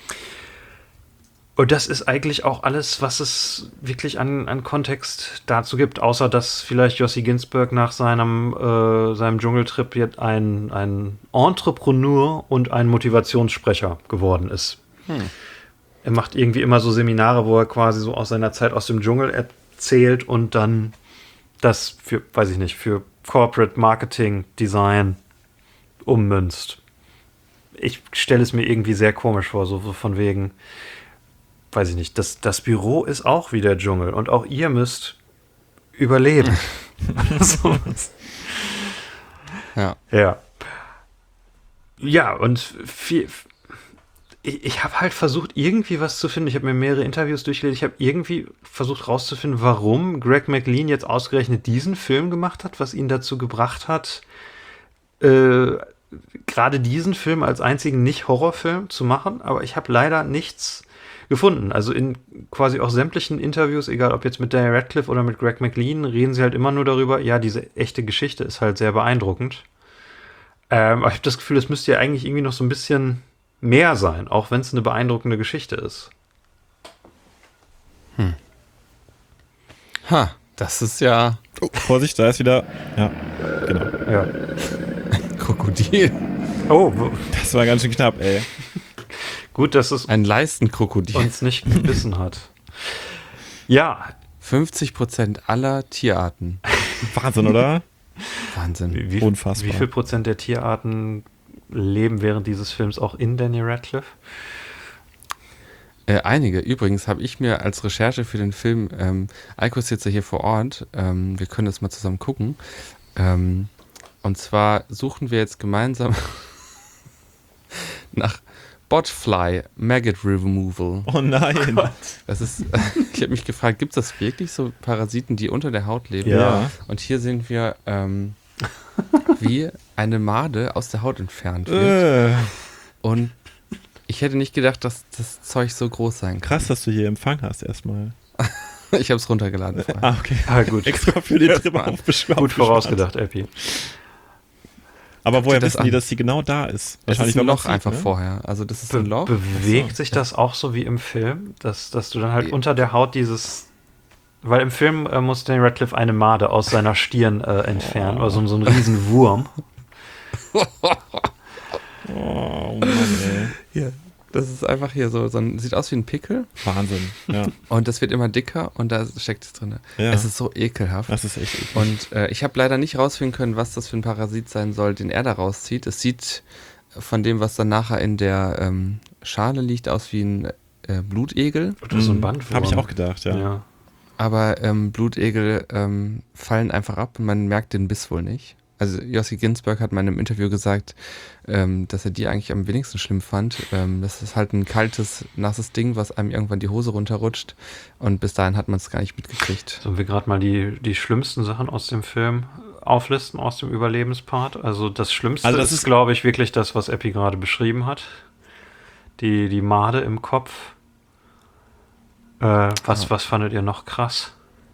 Und das ist eigentlich auch alles, was es wirklich an, an Kontext dazu gibt, außer dass vielleicht Yossi Ginsberg nach seinem, äh, seinem Dschungeltrip jetzt ein, ein Entrepreneur und ein Motivationssprecher geworden ist. Hm. Er macht irgendwie immer so Seminare, wo er quasi so aus seiner Zeit aus dem Dschungel erzählt und dann das für, weiß ich nicht, für Corporate Marketing Design ummünzt. Ich stelle es mir irgendwie sehr komisch vor, so von wegen, weiß ich nicht, das, das Büro ist auch wie der Dschungel und auch ihr müsst überleben. So. Ja. Ja. Ja, und viel, ich, ich habe halt versucht, irgendwie was zu finden. Ich habe mir mehrere Interviews durchgelesen. Ich habe irgendwie versucht rauszufinden, warum Greg McLean jetzt ausgerechnet diesen Film gemacht hat, was ihn dazu gebracht hat, äh, gerade diesen Film als einzigen Nicht-Horrorfilm zu machen. Aber ich habe leider nichts gefunden. Also in quasi auch sämtlichen Interviews, egal ob jetzt mit Daniel Radcliffe oder mit Greg McLean, reden sie halt immer nur darüber, ja, diese echte Geschichte ist halt sehr beeindruckend. Ähm, aber ich habe das Gefühl, es müsste ja eigentlich irgendwie noch so ein bisschen mehr sein, auch wenn es eine beeindruckende Geschichte ist. Hm. Ha, das ist ja Oh, Vorsicht, da ist wieder. Ja, genau. Ja. Krokodil. Oh, w- Das war ganz schön knapp, ey. gut, dass es Ein Leistenkrokodil. uns nicht gebissen hat. Ja, fünfzig Prozent aller Tierarten. Wahnsinn, oder? Wahnsinn. wie, wie, Unfassbar. wie viel Prozent der Tierarten leben während dieses Films auch in Daniel Radcliffe? Äh, einige. Übrigens habe ich mir als Recherche für den Film, ähm, Eiko ist jetzt ja hier vor Ort, ähm, wir können das mal zusammen gucken. Ähm, und zwar suchen wir jetzt gemeinsam nach Botfly Maggot Removal. Oh nein. Das ist, ich habe mich gefragt, gibt es das wirklich so Parasiten, die unter der Haut leben? Ja. Und hier sehen wir, ähm, wie eine Made aus der Haut entfernt wird. Äh, Und ich hätte nicht gedacht, dass das Zeug so groß sein kann. krass, dass du hier Empfang hast erstmal. Ich habe es runtergeladen vorher. Ah, okay. Ah, gut. Extra für den Trip aufbeschwört. Gut vorausgedacht, Epi. Aber woher das wissen die, an? dass sie genau da ist? Es ist ein wenn man Loch sieht, einfach ne? vorher. Also das ist Be ein Loch. bewegt sich das auch so wie im Film, dass, dass du dann halt Ja. unter der Haut dieses, weil im Film äh, muss Daniel Radcliffe eine Made aus seiner Stirn äh, entfernen, oder so, so einen riesen Wurm. Oh Mann, ey. Ja. Das ist einfach hier so, so ein, sieht aus wie ein Pickel Wahnsinn. Ja. und das wird immer dicker und da steckt es drin. Ja. Es ist so ekelhaft. Das ist echt eklig. Und äh, ich habe leider nicht rausfinden können, was das für ein Parasit sein soll, den er da rauszieht. Es sieht von dem, was dann nachher in der ähm, Schale liegt, aus wie ein äh, Blutegel. Oder so ein Bandwurm. Habe ich auch gedacht, ja. Ja. Aber ähm, Blutegel ähm, fallen einfach ab und man merkt den Biss wohl nicht. Also Yossi Ginsberg hat mal in einem Interview gesagt, ähm, dass er die eigentlich am wenigsten schlimm fand. Ähm, das ist halt ein kaltes, nasses Ding, was einem irgendwann die Hose runterrutscht. Und bis dahin hat man es gar nicht mitgekriegt. Sollen wir gerade mal die, die schlimmsten Sachen aus dem Film auflisten, aus dem Überlebenspart? Also das Schlimmste Also das ist, ist- glaube ich, wirklich das, was Epi gerade beschrieben hat. Die, die Made im Kopf. Äh, was, Ja. was fandet ihr noch krass?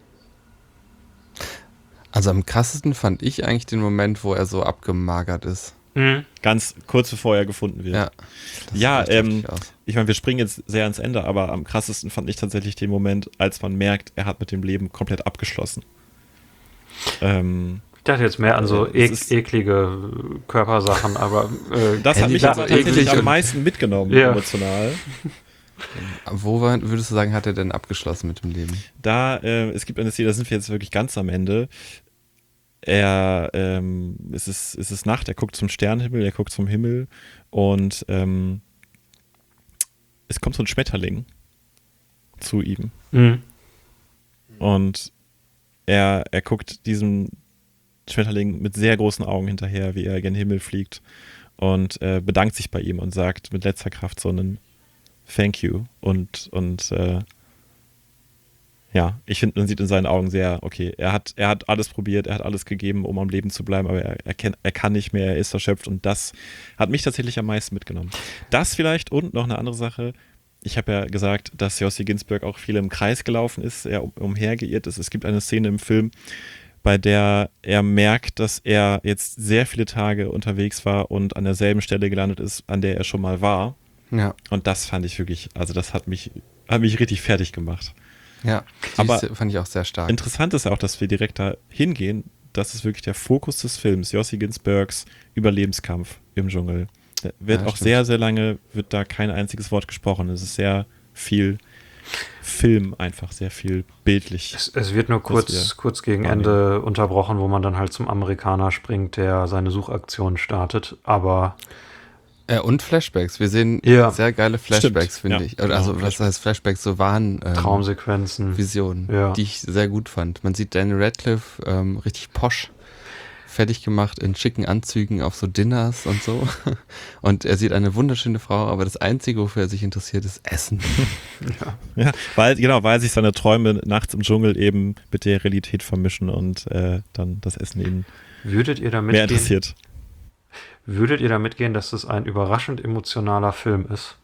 Also am krassesten fand ich eigentlich den Moment, wo er so abgemagert ist. Mhm. Ganz kurz bevor er gefunden wird. Ja, das Ja, sieht echt ähm, heftig aus. Ich meine, wir springen jetzt sehr ans Ende, aber am krassesten fand ich tatsächlich den Moment, als man merkt, er hat mit dem Leben komplett abgeschlossen. Ähm, Ich dachte jetzt mehr an so Äh, es ek ist- eklige Körpersachen, aber äh, das hat Ey, mich die jetzt war tatsächlich eklig am und- meisten mitgenommen, Ja. emotional. Wo war, würdest du sagen, hat er denn abgeschlossen mit dem Leben? Da, äh, es gibt eine Szene, da sind wir jetzt wirklich ganz am Ende. Er, ähm, es ist, es ist Nacht, er guckt zum Sternenhimmel, er guckt zum Himmel und ähm, es kommt so ein Schmetterling zu ihm mhm. und er, er guckt diesem Schmetterling mit sehr großen Augen hinterher, wie er gen Himmel fliegt und äh, bedankt sich bei ihm und sagt mit letzter Kraft so einen Thank you und, und äh, ja, ich finde, man sieht in seinen Augen sehr, okay, er hat, er hat alles probiert, er hat alles gegeben, um am Leben zu bleiben, aber er, er, kann, er kann nicht mehr, er ist erschöpft und das hat mich tatsächlich am meisten mitgenommen. Das vielleicht und noch eine andere Sache, ich habe ja gesagt, dass Yossi Ginsberg auch viel im Kreis gelaufen ist, er um, umhergeirrt ist. Es gibt eine Szene im Film, bei der er merkt, dass er jetzt sehr viele Tage unterwegs war und an derselben Stelle gelandet ist, an der er schon mal war. Ja. Und das fand ich wirklich, also das hat mich, hat mich richtig fertig gemacht. Ja, aber fand ich auch sehr stark. Interessant ist auch, dass wir direkt da hingehen. Das ist wirklich der Fokus des Films. Yossi Ginsbergs Überlebenskampf im Dschungel. Da wird Ja, auch stimmt. sehr, sehr lange, wird da kein einziges Wort gesprochen. Es ist sehr viel Film einfach, sehr viel bildlich. Es, es wird nur Was kurz, wir kurz gegen wahrnehmen. Ende unterbrochen, wo man dann halt zum Amerikaner springt, der seine Suchaktion startet. Aber Äh, und Flashbacks. Wir sehen Ja. sehr geile Flashbacks, Stimmt, finde ja, ich. genau, Also, was heißt Flashbacks? So waren ähm, Traumsequenzen. Visionen, Ja. die ich sehr gut fand. Man sieht Daniel Radcliffe ähm, richtig posch fertig gemacht in schicken Anzügen auf so Dinners und so. Und er sieht eine wunderschöne Frau, aber das Einzige, wofür er sich interessiert, ist Essen. Ja, weil, genau, weil sich seine Träume nachts im Dschungel eben mit der Realität vermischen und äh, dann das Essen ihn Würdet ihr da mehr mitgehen, interessiert. würdet ihr da mitgehen, dass es ein überraschend emotionaler Film ist?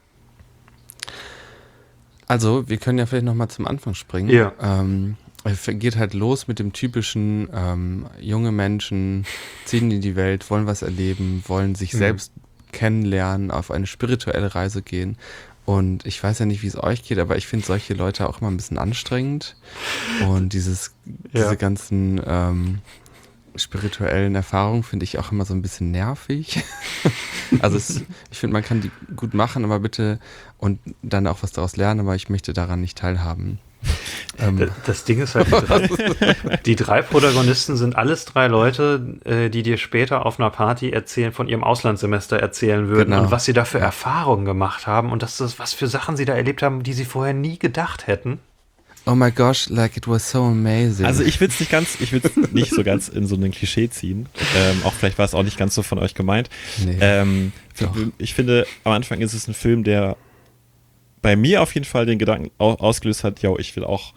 Also, wir können ja vielleicht nochmal zum Anfang springen. Ja. Ähm, es geht halt los mit dem typischen, ähm, junge Menschen ziehen in die Welt, wollen was erleben, wollen sich Mhm. selbst kennenlernen, auf eine spirituelle Reise gehen. Und ich weiß ja nicht, wie es euch geht, aber ich finde solche Leute auch immer ein bisschen anstrengend. Und dieses, Ja. diese ganzen ähm, spirituellen Erfahrungen finde ich auch immer so ein bisschen nervig. Also es, ich finde, man kann die gut machen, aber bitte und dann auch was daraus lernen, aber ich möchte daran nicht teilhaben. Ähm, D- Das Ding ist halt, die drei, die drei Protagonisten sind alles drei Leute, äh, die dir später auf einer Party erzählen, von ihrem Auslandssemester erzählen würden Genau. und was sie da für Erfahrungen gemacht haben und dass das, was für Sachen sie da erlebt haben, die sie vorher nie gedacht hätten. oh my gosh, like it was so amazing. Also ich will es nicht ganz, ich will es nicht so ganz in so ein Klischee ziehen. Ähm, auch vielleicht war es auch nicht ganz so von euch gemeint. nee. Ähm, Doch. ich finde, am Anfang ist es ein Film, der bei mir auf jeden Fall den Gedanken au- ausgelöst hat, ja, ich will auch,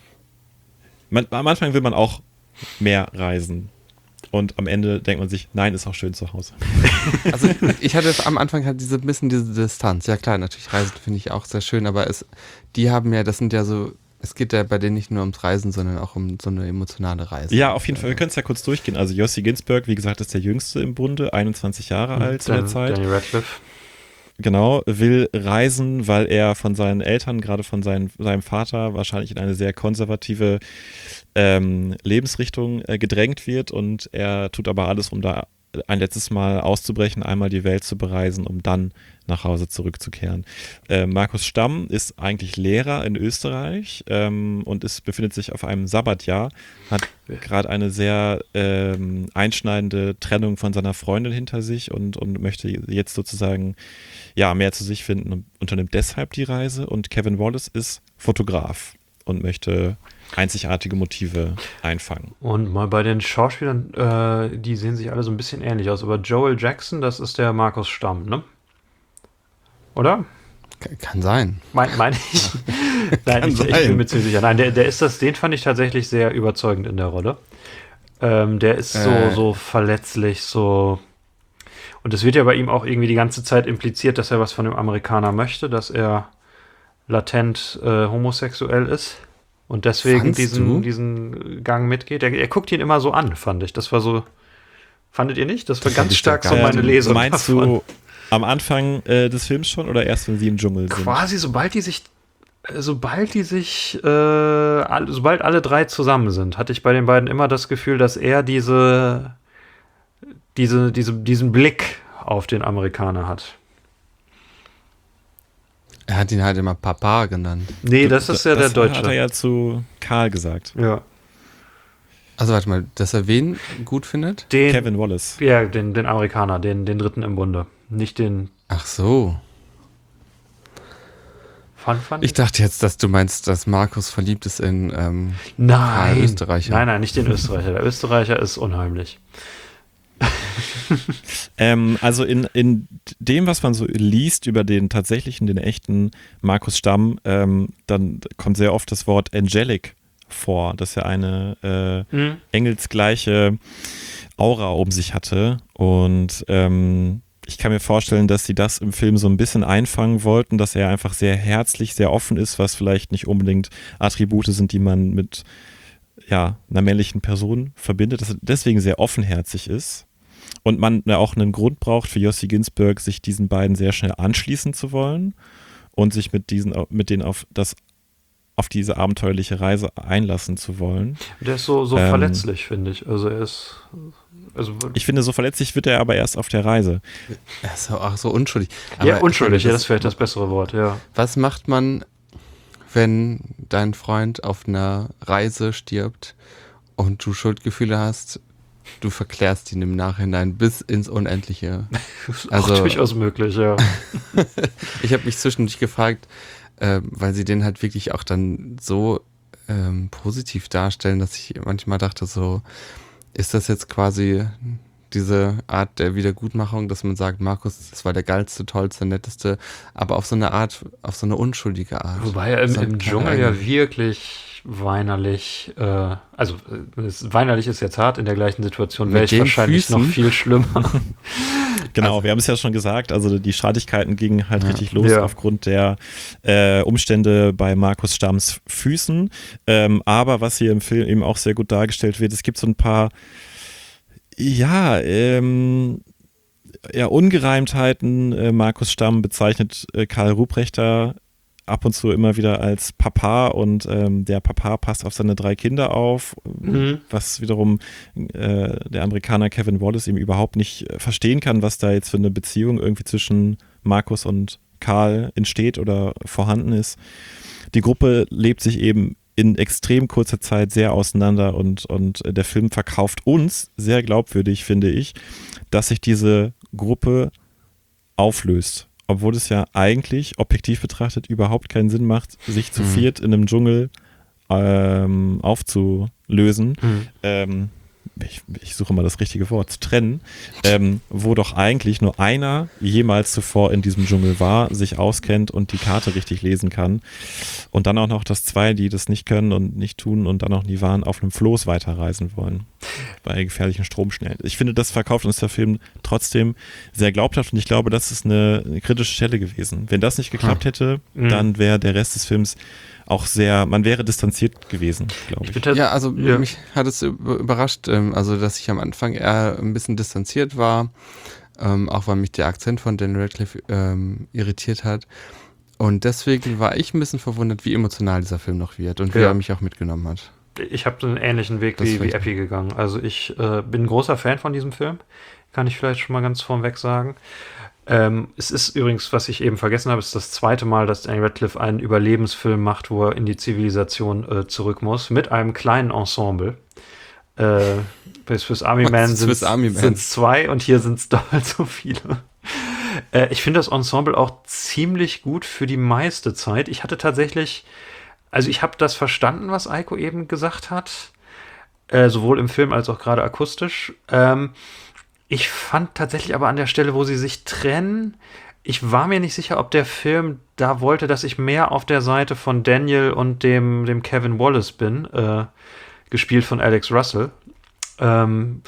man, am Anfang will man auch mehr reisen. Und am Ende denkt man sich, nein, ist auch schön zu Hause. Also ich hatte am Anfang halt diese bisschen diese Distanz. Ja klar, natürlich Reisen finde ich auch sehr schön, aber es, die haben ja, das sind ja so, es geht ja bei denen nicht nur ums Reisen, sondern auch um so eine emotionale Reise. Ja, auf jeden Fall, wir können es ja kurz durchgehen. Also Yossi Ginsberg, wie gesagt, ist der Jüngste im Bunde, einundzwanzig Jahre alt zu der Dan- Zeit. Daniel Radcliffe. Genau, will reisen, weil er von seinen Eltern, gerade von seinen, seinem Vater, wahrscheinlich in eine sehr konservative ähm, Lebensrichtung äh, gedrängt wird und er tut aber alles, um da ein letztes Mal auszubrechen, einmal die Welt zu bereisen, um dann nach Hause zurückzukehren. Äh, Markus Stamm ist eigentlich Lehrer in Österreich ähm, und ist, befindet sich auf einem Sabbatjahr, hat gerade eine sehr ähm, einschneidende Trennung von seiner Freundin hinter sich und, und möchte jetzt sozusagen ja, mehr zu sich finden und unternimmt deshalb die Reise. Und Kevin Wallace ist Fotograf und möchte einzigartige Motive einfangen. Und mal bei den Schauspielern, äh, die sehen sich alle so ein bisschen ähnlich aus. Aber Joel Jackson, das ist der Markus Stamm, ne? Oder? K- Kann sein. Mein, meine ich? Nein, Kann ich, ich sein. bin mir ziemlich sicher. Nein, der, der ist das, den fand ich tatsächlich sehr überzeugend in der Rolle. Ähm, der ist so, Äh. so verletzlich, so. Und es wird ja bei ihm auch irgendwie die ganze Zeit impliziert, dass er was von dem Amerikaner möchte, dass er latent äh, homosexuell ist und deswegen Fandst diesen, du? diesen Gang mitgeht. Er, er guckt ihn immer so an, fand ich. Das war so. Fandet ihr nicht? Das war Das ganz fand ich stark da so gar meine nicht. Lesung. Meinst davon. du am Anfang äh, des Films schon oder erst, wenn sie im Dschungel sind? Quasi, sobald die sich, äh, sobald die sich, äh, alle, sobald alle drei zusammen sind, hatte ich bei den beiden immer das Gefühl, dass er diese, diese, diese, diesen Blick auf den Amerikaner hat. Er hat ihn halt immer Papa genannt. Nee, das ist ja der das Deutsche. hat er ja zu Karl gesagt. Ja. Also warte mal, dass er wen gut findet? Den, Kevin Wallace. ja, den, den Amerikaner, den, den dritten im Bunde. Nicht den, Ach so. fand, fand Ich dachte jetzt, dass du meinst, dass Markus verliebt ist in ähm, Karl Nein, Österreicher. nein, nein, nicht den Österreicher. Der Österreicher ist unheimlich. Ähm, also in, in dem, was man so liest über den tatsächlichen, den echten Markus Stamm, ähm, dann kommt sehr oft das Wort angelic vor, dass er eine äh, Mhm. engelsgleiche Aura um sich hatte. Und ähm, ich kann mir vorstellen, dass sie das im Film so ein bisschen einfangen wollten, dass er einfach sehr herzlich, sehr offen ist, was vielleicht nicht unbedingt Attribute sind, die man mit ja, einer männlichen Person verbindet, dass er deswegen sehr offenherzig ist. Und man ja auch einen Grund braucht für Yossi Ginsberg, sich diesen beiden sehr schnell anschließen zu wollen und sich mit diesen, mit denen auf das, auf diese abenteuerliche Reise einlassen zu wollen. Der ist so, so Ähm, verletzlich, finde ich. Also er ist. Also, Ich finde, so verletzlich wird er aber erst auf der Reise. Ach so, ach so unschuldig. ja, Aber unschuldig, ich ja, meine, das ist vielleicht das bessere Wort, ja. Was macht man, wenn dein Freund auf einer Reise stirbt und du Schuldgefühle hast? Du verklärst ihn im Nachhinein bis ins Unendliche. Das ist Also- auch durchaus möglich, ja. Ich habe mich zwischendurch gefragt, äh, weil sie den halt wirklich auch dann so ähm, positiv darstellen, dass ich manchmal dachte so, ist das jetzt quasi diese Art der Wiedergutmachung, dass man sagt, Markus, das war der geilste, tollste, netteste, aber auf so eine Art, auf so eine unschuldige Art. Wobei er im, So im keine Dschungel ja eigene- wirklich weinerlich, äh, also äh, es, weinerlich ist jetzt hart, in der gleichen Situation Mit wäre ich den wahrscheinlich Füßen? noch viel schlimmer. Genau, wir haben es ja schon gesagt, also die Streitigkeiten gingen halt Ja. richtig los Ja. aufgrund der äh, Umstände bei Markus Stamms Füßen. Ähm, aber was hier im Film eben auch sehr gut dargestellt wird, es gibt so ein paar, ja, ähm, ja Ungereimtheiten. Äh, Markus Stamm bezeichnet äh, Karl Ruprechter ab und zu immer wieder als Papa und ähm, der Papa passt auf seine drei Kinder auf, Mhm. was wiederum äh, der Amerikaner Kevin Wallace eben überhaupt nicht äh, verstehen kann, was da jetzt für eine Beziehung irgendwie zwischen Markus und Karl entsteht oder vorhanden ist. Die Gruppe lebt sich eben in extrem kurzer Zeit sehr auseinander und, und der Film verkauft uns sehr glaubwürdig, finde ich, dass sich diese Gruppe auflöst. Obwohl es ja eigentlich, objektiv betrachtet, überhaupt keinen Sinn macht, sich zu Mhm. viert in einem Dschungel ähm, aufzulösen. Mhm. Ähm, ich, ich suche mal das richtige Wort, zu trennen, ähm, wo doch eigentlich nur einer jemals zuvor in diesem Dschungel war, sich auskennt und die Karte richtig lesen kann. Und dann auch noch, dass zwei, die das nicht können und nicht tun und dann auch nie waren, auf einem Floß weiterreisen wollen. Bei gefährlichen Stromschnellen. Ich finde, das verkauft uns der Film trotzdem sehr glaubhaft und ich glaube, das ist eine, eine kritische Stelle gewesen. Wenn das nicht geklappt hätte, Mhm. dann wäre der Rest des Films auch sehr, man wäre distanziert gewesen, glaube Ich ich. bin tats- Ja, also ja. mich hat es über- überrascht, ähm, also dass ich am Anfang eher ein bisschen distanziert war, ähm, auch weil mich der Akzent von Daniel Radcliffe ähm, irritiert hat. Und deswegen war ich ein bisschen verwundert, wie emotional dieser Film noch wird und wie Ja. er mich auch mitgenommen hat. Ich habe einen ähnlichen Weg Das wie, find wie ich- Epi gegangen. Also ich äh, bin ein großer Fan von diesem Film. Kann ich vielleicht schon mal ganz vorweg sagen. Ähm, es ist übrigens, was ich eben vergessen habe, ist das zweite Mal, dass Daniel Radcliffe einen Überlebensfilm macht, wo er in die Zivilisation äh, zurück muss, mit einem kleinen Ensemble. Äh, bei Swiss Army Was Man ist sind Swiss Army Man? es zwei und hier sind es doppelt so viele. Äh, ich finde das Ensemble auch ziemlich gut für die meiste Zeit. Ich hatte tatsächlich, also ich habe das verstanden, was Eiko eben gesagt hat, äh, sowohl im Film als auch gerade akustisch. Ähm, ich fand tatsächlich aber an der Stelle, wo sie sich trennen, ich war mir nicht sicher, ob der Film da wollte, dass ich mehr auf der Seite von Daniel und dem, dem Kevin Wallace bin, äh, gespielt von Alex Russell. Ähm,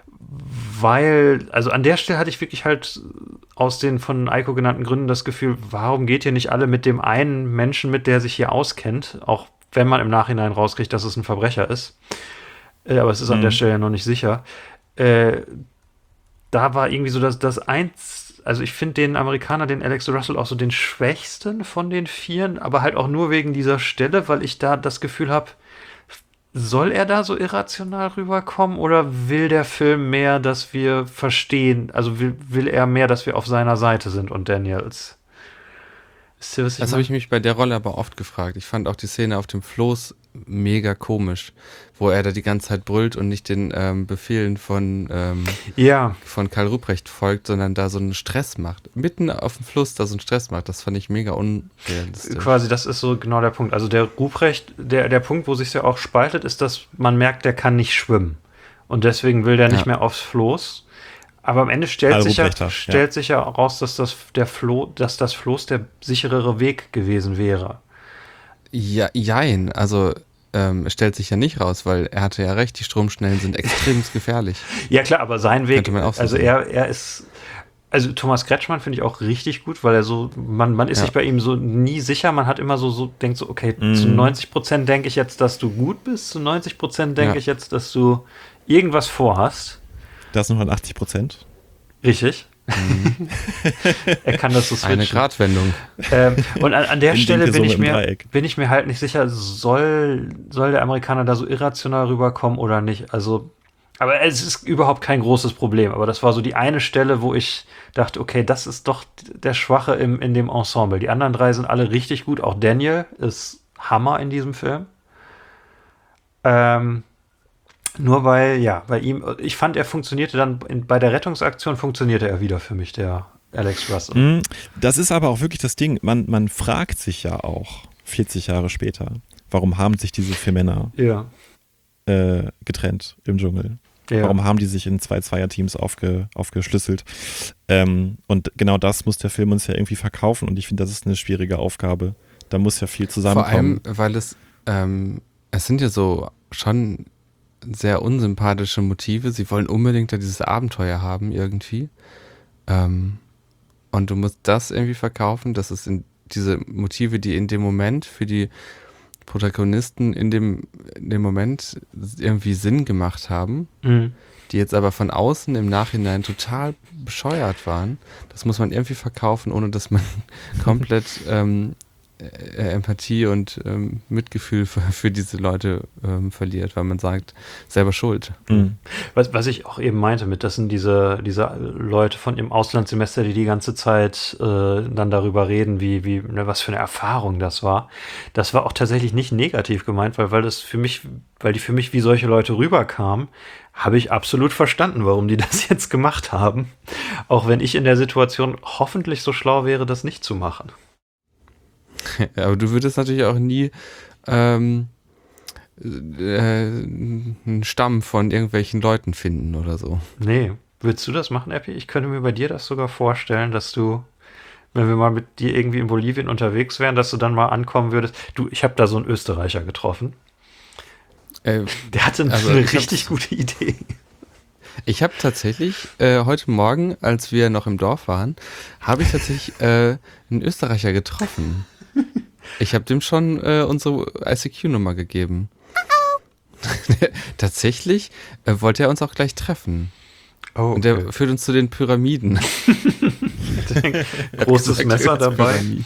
weil, also an der Stelle hatte ich wirklich halt aus den von Eiko genannten Gründen das Gefühl, warum geht ihr nicht alle mit dem einen Menschen mit, der sich hier auskennt, auch wenn man im Nachhinein rauskriegt, dass es ein Verbrecher ist. Äh, aber es ist an Mhm. der Stelle ja noch nicht sicher. Äh, da war irgendwie so das, das eins, also ich finde den Amerikaner, den Alex Russell, auch so den schwächsten von den Vieren, aber halt auch nur wegen dieser Stelle, weil ich da das Gefühl habe, soll er da so irrational rüberkommen oder will der Film mehr, dass wir verstehen, also will, will er mehr, dass wir auf seiner Seite sind und Daniels? Wisst ihr, was ich Das habe meine? ich mich bei der Rolle aber oft gefragt. Ich fand auch die Szene auf dem Floß mega komisch, wo er da die ganze Zeit brüllt und nicht den ähm, Befehlen von, ähm, Ja, von Karl Ruprecht folgt, sondern da so einen Stress macht. Mitten auf dem Fluss da so einen Stress macht. Das fand ich mega unrealistisch. quasi, das ist so genau der Punkt. Also der Ruprecht, der, der Punkt, wo sich ja auch spaltet, ist, dass man merkt, der kann nicht schwimmen. Und deswegen will der nicht Ja. mehr aufs Floß. Aber am Ende stellt, Karl sich ja, Ruprechter, ja. stellt sich ja raus, dass das, der Flo, dass das Floß der sicherere Weg gewesen wäre. Ja, jein. Also ähm, es stellt sich ja nicht raus, weil er hatte ja recht, die Stromschnellen sind extrem gefährlich. Ja klar, aber sein Weg, Könnte man auch so also sehen. er, er ist, also Thomas Kretschmann finde ich auch richtig gut, weil er so, man, man ist Ja. sich bei ihm so nie sicher, man hat immer so, so denkt so, okay, zu Mhm. neunzig Prozent denke ich jetzt, dass du gut bist, zu neunzig Prozent denke Ja. ich jetzt, dass du irgendwas vorhast. Das sind hundertachtzig Prozent. Richtig. Er kann das so switchen. Eine Gratwendung. Ähm, und an, an der In Stelle linke bin ich, Summe im mir, Dreieck. bin ich mir halt nicht sicher, soll, soll der Amerikaner da so irrational rüberkommen oder nicht. Also, aber es ist überhaupt kein großes Problem. Aber das war so die eine Stelle, wo ich dachte, okay, das ist doch der Schwache im, in dem Ensemble. Die anderen drei sind alle richtig gut. Auch Daniel ist Hammer in diesem Film. Ähm, nur weil, ja, bei ihm, ich fand, er funktionierte dann, in, bei der Rettungsaktion funktionierte er wieder für mich, der Alex Russell. Mhm. Das ist aber auch wirklich das Ding. Man, man fragt sich ja auch vierzig Jahre später, warum haben sich diese vier Männer Ja. äh, getrennt im Dschungel? ja. Warum haben die sich in zwei Zweierteams aufge, aufgeschlüsselt? Ähm, und genau das muss der Film uns ja irgendwie verkaufen. Und ich finde, das ist eine schwierige Aufgabe. Da muss ja viel Vor zusammenkommen. allem, weil es, ähm, es sind ja so schon sehr unsympathische Motive. Sie wollen unbedingt da dieses Abenteuer haben irgendwie. Ähm, und du musst das irgendwie verkaufen. Das ist in diese Motive, die in dem Moment für die Protagonisten in dem, in dem Moment irgendwie Sinn gemacht haben, Mhm. die jetzt aber von außen im Nachhinein total bescheuert waren. Das muss man irgendwie verkaufen, ohne dass man komplett ähm, äh, Empathie und ähm, Mitgefühl für, für diese Leute ähm, verliert, weil man sagt, selber schuld. Mhm. Was, was ich auch eben meinte mit, das sind diese, diese Leute von im Auslandssemester, die die ganze Zeit äh, dann darüber reden, wie, wie, ne, was für eine Erfahrung das war. Das war auch tatsächlich nicht negativ gemeint, weil, weil das für mich, weil die für mich wie solche Leute rüberkamen, habe ich absolut verstanden, warum die das jetzt gemacht haben. Auch wenn ich in der Situation hoffentlich so schlau wäre, das nicht zu machen. Ja, aber du würdest natürlich auch nie ähm, äh, einen Stamm von irgendwelchen Leuten finden oder so. Nee, willst du das machen, Epi? Ich könnte mir bei dir das sogar vorstellen, dass du, wenn wir mal mit dir irgendwie in Bolivien unterwegs wären, dass du dann mal ankommen würdest. Du, ich habe da so einen Österreicher getroffen. Äh, Der hatte Also, eine ich richtig hab's- gute Idee. Ich habe tatsächlich äh, heute Morgen, als wir noch im Dorf waren, habe ich tatsächlich äh, einen Österreicher getroffen. Ich habe dem schon äh, unsere I C Q-Nummer gegeben. Tatsächlich äh, wollte er uns auch gleich treffen. Oh, Und der führt uns zu den Pyramiden. großes Gesagt, Messer er dabei. Pyramiden.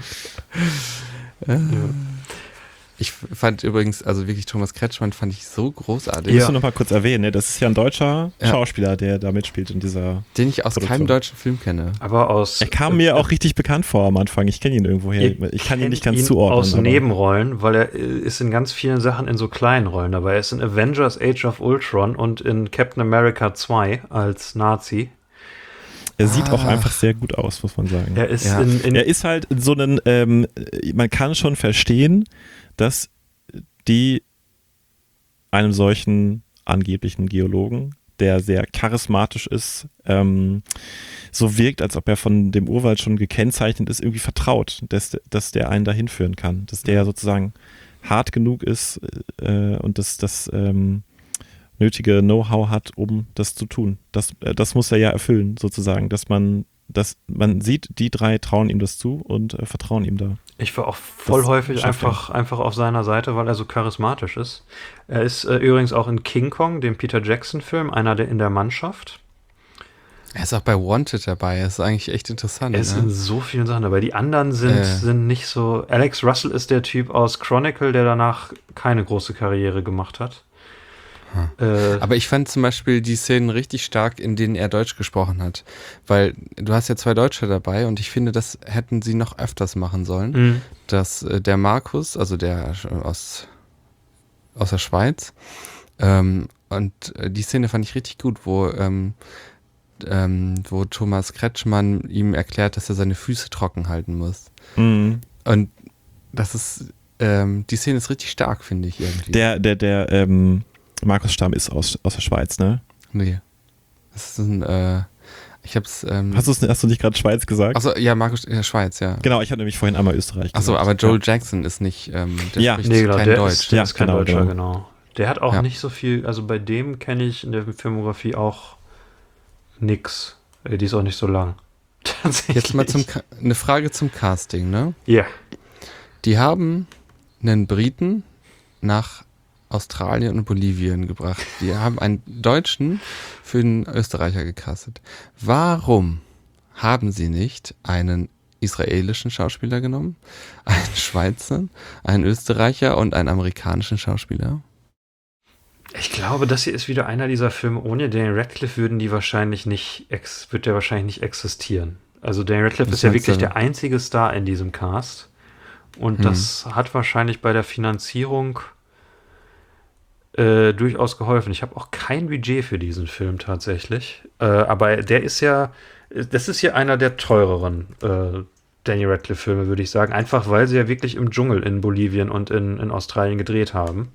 Ich fand übrigens, also wirklich Thomas Kretschmann fand ich so großartig, Den musst du noch mal kurz erwähnen, ne? Das ist ja ein deutscher Ja. Schauspieler, der da mitspielt in dieser. den ich aus Produktion. keinem deutschen Film kenne. Aber aus. Er kam mir auch richtig bekannt vor am Anfang. Ich kenne ihn irgendwoher. Ihr Ich kann ihn kennt nicht ganz ihn zuordnen. Aus aber- Nebenrollen, weil er äh, ist in ganz vielen Sachen in so kleinen Rollen dabei. Er ist in Avengers Age of Ultron und in Captain America zwei als Nazi. Er sieht auch Ah. einfach sehr gut aus, muss man sagen. Er ist Ja. in, in Er ist halt so ein, ähm, man kann schon verstehen, dass die einem solchen angeblichen Geologen, der sehr charismatisch ist, ähm, so wirkt, als ob er von dem Urwald schon gekennzeichnet ist, irgendwie vertraut, dass, dass der einen dahin führen kann, dass der sozusagen hart genug ist äh, und dass das ähm, nötige Know-how hat, um das zu tun. Das, äh, das muss er ja erfüllen, sozusagen, dass man, dass man sieht, die drei trauen ihm das zu und äh, vertrauen ihm da. Ich war auch voll Das häufig schafft einfach, einfach auf seiner Seite, weil er so charismatisch ist. Er ist äh, übrigens auch in King Kong, dem Peter Jackson-Film, einer der in der Mannschaft. Er ist auch bei Wanted dabei, das ist eigentlich echt interessant. Er ist ne? in so vielen Sachen dabei. Die anderen sind, Äh. sind nicht so. Alex Russell ist der Typ aus Chronicle, der danach keine große Karriere gemacht hat. Äh, Aber ich fand zum Beispiel die Szenen richtig stark, in denen er Deutsch gesprochen hat. Weil du hast ja zwei Deutsche dabei und ich finde, das hätten sie noch öfters machen sollen. mh. Dass äh, der Markus, also der aus aus der Schweiz. Ähm, und äh, die Szene fand ich richtig gut, wo, ähm, ähm, wo Thomas Kretschmann ihm erklärt, dass er seine Füße trocken halten muss. Mhm. Und das ist, ähm, die Szene ist richtig stark, finde ich irgendwie. Der, der, der, ähm, Markus Stamm ist aus, aus der Schweiz, ne? Nee. Das ist ein, äh, ich hab's, ähm, Hast, du's, hast du nicht gerade Schweiz gesagt? achso, ja, Markus, ja, Schweiz, ja. Genau, ich hatte nämlich vorhin einmal Österreich Achso, gesagt. aber Joel Ja. Jackson ist nicht, ähm, der Ja. spricht Nee, genau, kein der Deutsch. ist, der Ja, ist kein genau, Deutscher, genau. genau. Der hat auch Ja. nicht so viel, also bei dem kenne ich in der Filmografie auch nix. Äh, Die ist auch nicht so lang. Tatsächlich. Jetzt mal zum Ka- eine Frage zum Casting, ne? Ja. Die haben einen Briten nach Australien und Bolivien gebracht. Die haben einen Deutschen für einen Österreicher gecastet. Warum haben sie nicht einen israelischen Schauspieler genommen, einen Schweizer, einen Österreicher und einen amerikanischen Schauspieler? Ich glaube, das hier ist wieder einer dieser Filme. Ohne Daniel Radcliffe würden die wahrscheinlich nicht, ex wird der wahrscheinlich nicht existieren. Also Daniel Radcliffe Was ist ja meinst wirklich du? der einzige Star in diesem Cast. Und Hm. das hat wahrscheinlich bei der Finanzierung äh, durchaus geholfen. Ich habe auch kein Budget für diesen Film tatsächlich. Äh, aber der ist ja, das ist ja einer der teureren äh, Daniel Radcliffe-Filme, würde ich sagen. Einfach weil sie ja wirklich im Dschungel in Bolivien und in, in Australien gedreht haben.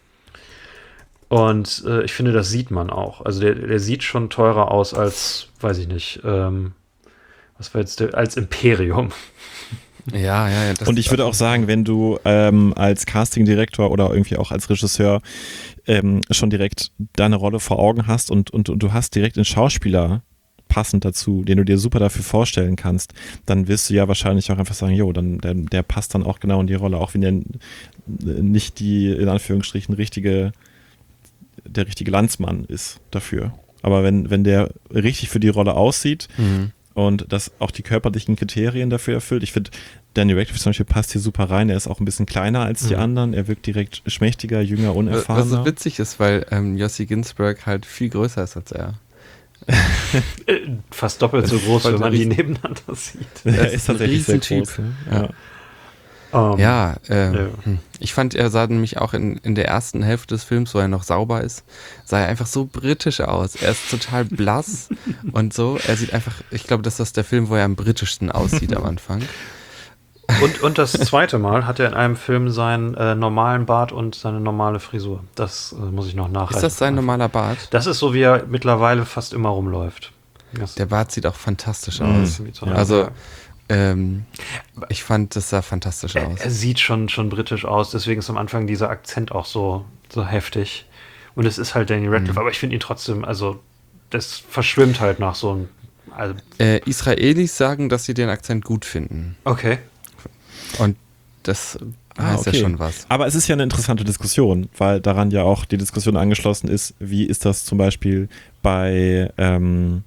Und äh, ich finde, das sieht man auch. Also der, der sieht schon teurer aus als, weiß ich nicht, ähm, was war jetzt der, als Imperium. Ja, ja, ja. Das Und ich würde auch sagen, wenn du ähm, als Castingdirektor oder irgendwie auch als Regisseur ähm, schon direkt deine Rolle vor Augen hast und, und, und du hast direkt einen Schauspieler passend dazu, den du dir super dafür vorstellen kannst, dann wirst du ja wahrscheinlich auch einfach sagen, jo, dann der, der passt dann auch genau in die Rolle, auch wenn der nicht die, in Anführungsstrichen, richtige, der richtige Landsmann ist dafür. Aber wenn, wenn der richtig für die Rolle aussieht, Mhm. und das auch die körperlichen Kriterien dafür erfüllt. Ich finde, Daniel Radcliffe zum Beispiel passt hier super rein. Er ist auch ein bisschen kleiner als die Mhm. anderen. Er wirkt direkt schmächtiger, jünger, Was unerfahrener. so witzig ist, weil ähm, Jossi Ginsberg halt viel größer ist als er. Äh, Fast doppelt so groß, Voll wenn man der die Riesen- nebeneinander sieht. er ist ist ein tatsächlich sehr Riesentyp. groß. Ne? Ja. Ja. Ähm, Ja, äh, Ja. hm. ich fand, er sah nämlich auch in, in der ersten Hälfte des Films, wo er noch sauber ist, sah er einfach so britisch aus. Er ist total blass und so. Er sieht einfach, ich glaube, das ist der Film, wo er am britischsten aussieht am Anfang. Und, und das zweite Mal hat er in einem Film seinen äh, normalen Bart und seine normale Frisur. Das äh, muss ich noch nachreichen. Ist das sein normaler Bart? Das ist so, wie er mittlerweile fast immer rumläuft. Das Der Bart sieht auch fantastisch Mhm. aus. sieht so Ja. aus, Also, ja. ähm, ich fand, das sah fantastisch Er, aus. er sieht schon, schon britisch aus, deswegen ist am Anfang dieser Akzent auch so, so heftig. Und es ist halt Daniel Radcliffe, Mhm. aber ich finde ihn trotzdem, also das verschwimmt halt nach so einem. Also, Äh, Israelis sagen, dass sie den Akzent gut finden. okay. Und das Ah, heißt okay. ja schon was. Aber es ist ja eine interessante Diskussion, weil daran ja auch die Diskussion angeschlossen ist, wie ist das zum Beispiel bei ähm,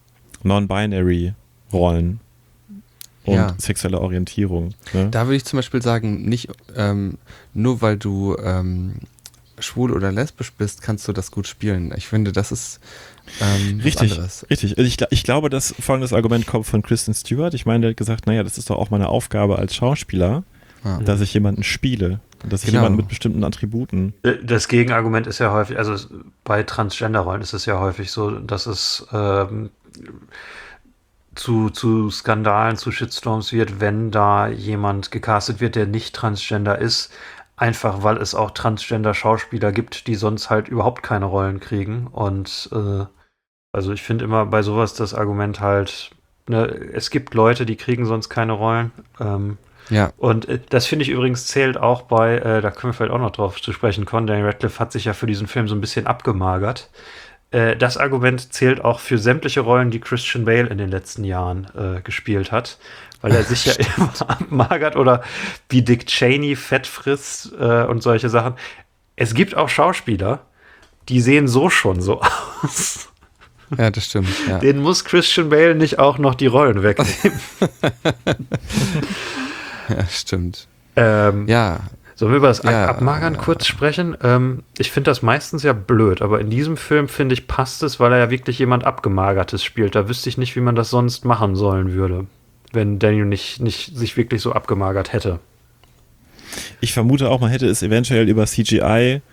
Non-Binary-Rollen und Ja. sexueller Orientierung. Ne? Da würde ich zum Beispiel sagen, nicht ähm, nur weil du ähm, schwul oder lesbisch bist, kannst du das gut spielen. Ich finde, das ist ähm, was Richtig, anderes. richtig. Ich, gl- ich glaube, dass folgendes Argument kommt von Kristen Stewart. Ich meine, der hat gesagt, naja, das ist doch auch meine Aufgabe als Schauspieler, Ja. dass ich jemanden spiele. Dass ich Genau. jemanden mit bestimmten Attributen. Äh, Das Gegenargument ist ja häufig, also es- bei Transgender-Rollen ist es ja häufig so, dass es ähm, zu, zu Skandalen, zu Shitstorms wird, wenn da jemand gecastet wird, der nicht Transgender ist, einfach weil es auch Transgender-Schauspieler gibt, die sonst halt überhaupt keine Rollen kriegen. Und äh, also ich finde immer bei sowas das Argument halt, ne, es gibt Leute, die kriegen sonst keine Rollen. Ähm, Ja, und äh, das finde ich übrigens zählt auch bei, äh, da können wir vielleicht auch noch drauf zu sprechen kommen, Daniel Radcliffe hat sich ja für diesen Film so ein bisschen abgemagert. Äh, das Argument zählt auch für sämtliche Rollen, die Christian Bale in den letzten Jahren äh, gespielt hat, weil er sich ja immer abmagert oder wie Dick Cheney Fett frisst äh, und solche Sachen. Es gibt auch Schauspieler, die sehen so schon so aus. ja, das stimmt. Ja. Denen muss Christian Bale nicht auch noch die Rollen wegnehmen. Ja, stimmt. ähm, Ja, Sollen wir über das Ja, Abmagern äh, kurz sprechen? Ähm, ich finde das meistens ja blöd, aber in diesem Film, finde ich, passt es, weil er ja wirklich jemand Abgemagertes spielt. Da wüsste ich nicht, wie man das sonst machen sollen würde, wenn Daniel nicht, nicht sich wirklich so abgemagert hätte. Ich vermute auch, man hätte es eventuell über C G I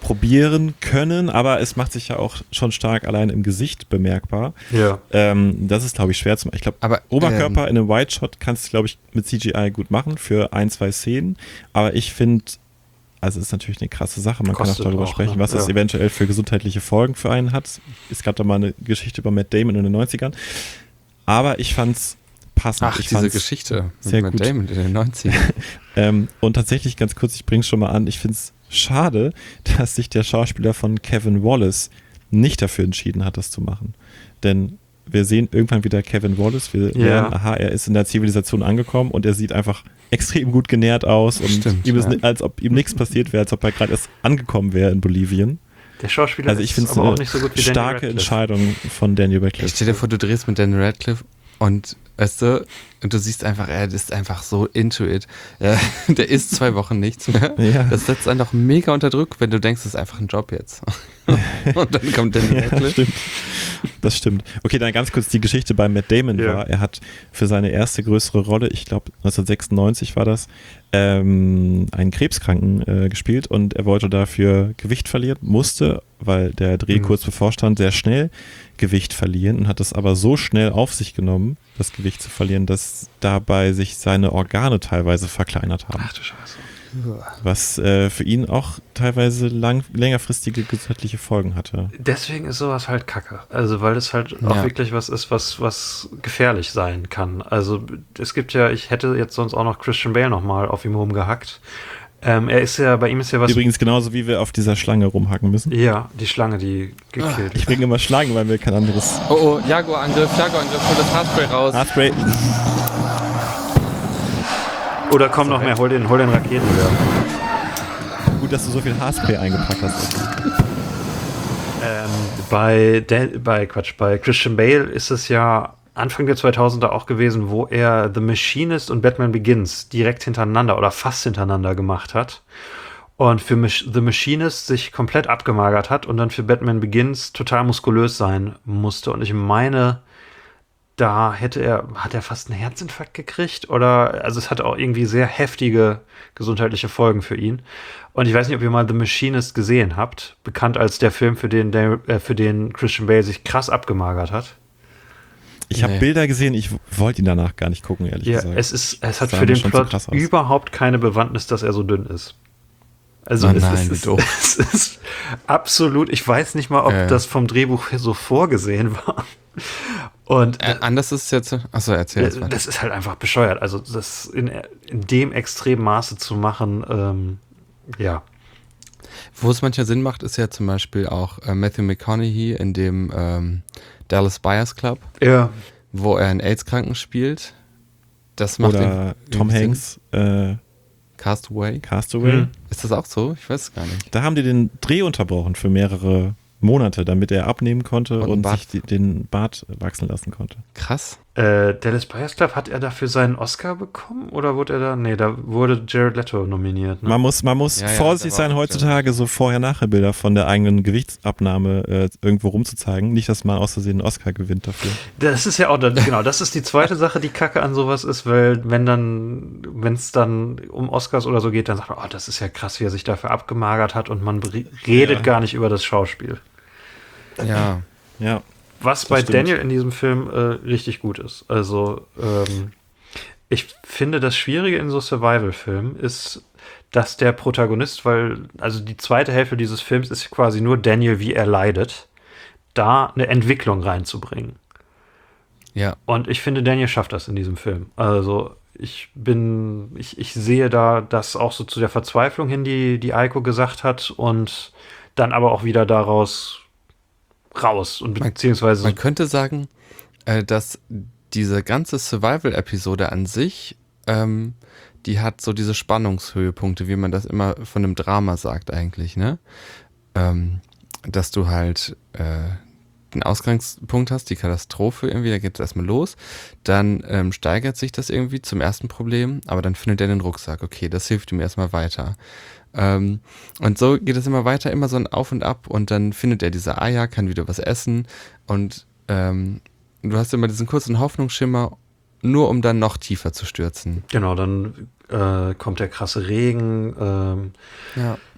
probieren können, aber es macht sich ja auch schon stark allein im Gesicht bemerkbar. Ja. Ähm, das ist, glaube ich, schwer zu machen. Ich glaube, Aber, Oberkörper ähm, in einem White Shot kannst du, glaube ich, mit C G I gut machen für ein, zwei Szenen, aber ich finde, also es ist natürlich eine krasse Sache, man Kostet kann auch darüber auch, sprechen, ne? was das Ja. eventuell für gesundheitliche Folgen für einen hat. Es gab da mal eine Geschichte über Matt Damon in den neunzigern, aber ich fand's passend. Ach, ich diese fand's Geschichte sehr mit gut. Matt Damon in den neunzigern. Ähm, und tatsächlich, ganz kurz, ich bringe es schon mal an, ich finde es schade, dass sich der Schauspieler von Kevin Wallace nicht dafür entschieden hat, das zu machen. Denn wir sehen irgendwann wieder Kevin Wallace, wir Ja. lernen, aha, er ist in der Zivilisation angekommen und er sieht einfach extrem gut genährt aus und Stimmt, ihm ist, ja. ni- als ob ihm nichts passiert wäre, als ob er gerade erst angekommen wäre in Bolivien. Der Schauspieler Also ich ist finde es aber eine auch nicht so gut wie Daniel starke Radcliffe. Entscheidung von Daniel Ich Radcliffe. stell dir vor, du drehst mit Daniel Radcliffe und, weißt du, und du siehst einfach, er ist einfach so into it. Ja, der isst zwei Wochen nichts mehr. Ja. Das setzt einen doch mega unter Druck, wenn du denkst, das ist einfach ein Job jetzt. Und dann kommt Daniel Ja, Radcliffe. stimmt. Das stimmt. Okay, dann ganz kurz die Geschichte bei Matt Damon Ja. war, er hat für seine erste größere Rolle, ich glaube neunzehnhundertsechsundneunzig war das, ähm, einen Krebskranken äh, gespielt und er wollte dafür Gewicht verlieren, musste, weil der Dreh Mhm. kurz bevorstand, sehr schnell Gewicht verlieren und hat das aber so schnell auf sich genommen, das Gewicht zu verlieren, dass dabei sich seine Organe teilweise verkleinert haben. Ach du Scheiße. Was äh, für ihn auch teilweise lang, längerfristige gesundheitliche Folgen hatte. Deswegen ist sowas halt kacke. Also, weil es halt auch Ja. wirklich was ist, was, was gefährlich sein kann. Also, es gibt ja, ich hätte jetzt sonst auch noch Christian Bale nochmal auf ihm rumgehackt. Ähm, er ist ja, bei ihm ist ja was. Übrigens genauso wie wir auf dieser Schlange rumhacken müssen. Ja, die Schlange, die gekillt Ich ist. bringe immer Schlangen, weil wir kein anderes Oh, oh, Jaguar-Angriff, Jaguar-Angriff, hol das Haarspray raus. Haarspray. Oder komm noch mehr, hol den, hol den Raketenwerfer. Gut, dass du so viel Haarspray eingepackt hast. Ähm, bei, Dan, bei Quatsch, bei Christian Bale ist es ja Anfang der zweitausender auch gewesen, wo er The Machinist und Batman Begins direkt hintereinander oder fast hintereinander gemacht hat. Und für Mach- The Machinist sich komplett abgemagert hat und dann für Batman Begins total muskulös sein musste. Und ich meine, da hätte er, hat er fast einen Herzinfarkt gekriegt oder, also es hatte auch irgendwie sehr heftige gesundheitliche Folgen für ihn. Und ich weiß nicht, ob ihr mal The Machinist gesehen habt, bekannt als der Film, für den, der, äh, für den Christian Bale sich krass abgemagert hat. Ich habe Nee. Bilder gesehen, ich wollte ihn danach gar nicht gucken, ehrlich Ja, gesagt. es ist, es hat Sah für mir den schon zu Plot krass aus. überhaupt keine Bewandtnis, dass er so dünn ist. Also Oh es, nein, ist, wie es, doof. es ist absolut, ich weiß nicht mal, ob Äh. das vom Drehbuch so vorgesehen war. Und Äh, anders ist es jetzt. Achso, erzähl jetzt Äh, mal. das ist halt einfach bescheuert. Also das in, in dem extremen Maße zu machen, ähm, ja. Wo es manchmal Sinn macht, ist ja zum Beispiel auch äh, Matthew McConaughey in dem ähm, Dallas Buyers Club, Ja. wo er einen AIDS-Kranken spielt. Das macht Oder irgendwie Tom Sinn. Hanks, äh, Castaway. Castaway. Hm. Ist das auch so? Ich weiß es gar nicht. Da haben die den Dreh unterbrochen für mehrere Monate, damit er abnehmen konnte Und und, einen Bart. sich die, den Bart wachsen lassen konnte. Krass. Äh, Dallas Buyers Club, hat er dafür seinen Oscar bekommen? Oder wurde er da? Nee, da wurde Jared Leto nominiert. Ne? Man muss, man muss Ja, ja, vorsichtig da war sein, auch heutzutage so Vorher-Nachher-Bilder von der eigenen Gewichtsabnahme äh, irgendwo rumzuzeigen. Nicht, dass man aus Versehen einen Oscar gewinnt dafür. Das ist ja auch, das, genau, das ist die zweite Sache, die Kacke an sowas ist, weil wenn dann, wenn es dann um Oscars oder so geht, dann sagt man, oh, das ist ja krass, wie er sich dafür abgemagert hat und man bre- redet Ja. gar nicht über das Schauspiel. Ja. Ja, Was Das bei stimmt. Daniel in diesem Film äh, richtig gut ist. Also, ähm, ich finde, das Schwierige in so Survival-Filmen ist, dass der Protagonist, weil, also die zweite Hälfte dieses Films ist quasi nur Daniel, wie er leidet, da eine Entwicklung reinzubringen. Ja. Und ich finde, Daniel schafft das in diesem Film. Also, ich bin, ich, ich sehe da das auch so zu der Verzweiflung hin, die, die Eiko gesagt hat, und dann aber auch wieder daraus raus und Man- beziehungsweise Man könnte sagen, äh, dass diese ganze Survival-Episode an sich, ähm, die hat so diese Spannungshöhepunkte, wie man das immer von einem Drama sagt eigentlich, ne? Ähm, dass du halt äh, den Ausgangspunkt hast, die Katastrophe irgendwie, da geht es erstmal los, dann ähm, steigert sich das irgendwie zum ersten Problem, aber dann findet er den Rucksack, okay, das hilft ihm erstmal weiter. Ähm, und so geht es immer weiter, immer so ein Auf und Ab, und dann findet er diese Eier, kann wieder was essen, und ähm, du hast immer diesen kurzen Hoffnungsschimmer, nur um dann noch tiefer zu stürzen. genau, dann äh, kommt der krasse Regen. Ähm, Ja.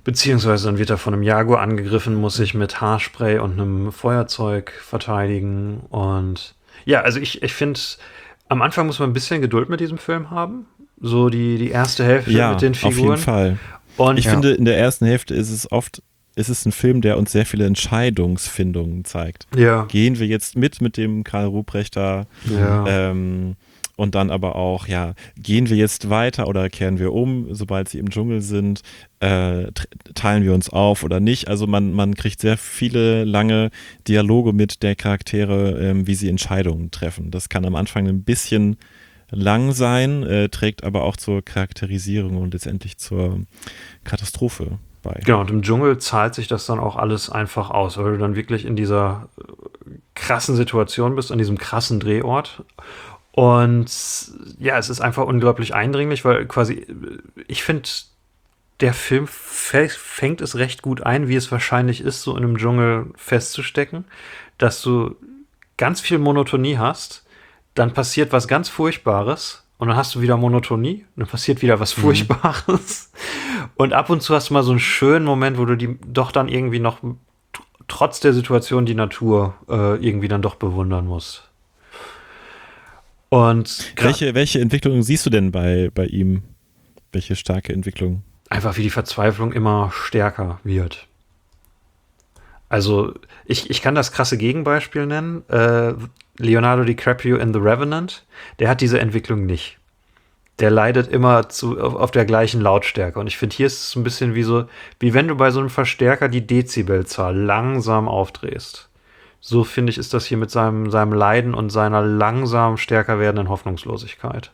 Beziehungsweise dann wird er von einem Jaguar angegriffen, muss sich mit Haarspray und einem Feuerzeug verteidigen. Und ja, also ich, ich finde, am Anfang muss man ein bisschen Geduld mit diesem Film haben. So die, die erste Hälfte Ja, mit den auf Figuren. jeden Fall. Und Ich ja. finde, in der ersten Hälfte ist es oft, ist es ein Film, der uns sehr viele Entscheidungsfindungen zeigt. Ja. Gehen wir jetzt mit mit dem Karl Ruprechter? Ja. Ähm, und dann aber auch, ja, gehen wir jetzt weiter oder kehren wir um, sobald sie im Dschungel sind? Äh, t- teilen wir uns auf oder nicht? Also man, man kriegt sehr viele lange Dialoge mit der Charaktere, ähm, wie sie Entscheidungen treffen. Das kann am Anfang ein bisschen lang sein, äh, trägt aber auch zur Charakterisierung und letztendlich zur Katastrophe bei. Genau, und im Dschungel zahlt sich das dann auch alles einfach aus, weil du dann wirklich in dieser äh, krassen Situation bist, an diesem krassen Drehort. Und ja, es ist einfach unglaublich eindringlich, weil quasi, äh, ich finde, der Film fä- fängt es recht gut ein, wie es wahrscheinlich ist, so in einem Dschungel festzustecken, dass du ganz viel Monotonie hast, dann passiert was ganz Furchtbares und dann hast du wieder Monotonie, dann passiert wieder was Furchtbares. Und ab und zu hast du mal so einen schönen Moment, wo du die doch dann irgendwie noch tr- trotz der Situation die Natur äh, irgendwie dann doch bewundern musst. Und gra- Welche, welche Entwicklung siehst du denn bei, bei ihm? Welche starke Entwicklung? einfach wie die Verzweiflung immer stärker wird. Also ich, ich kann das krasse Gegenbeispiel nennen. Äh, Leonardo DiCaprio in The Revenant, der hat diese Entwicklung nicht. Der leidet immer zu, auf, auf der gleichen Lautstärke. Und ich finde, hier ist es ein bisschen wie so, wie wenn du bei so einem Verstärker die Dezibelzahl langsam aufdrehst. So finde ich, ist das hier mit seinem, seinem Leiden und seiner langsam stärker werdenden Hoffnungslosigkeit.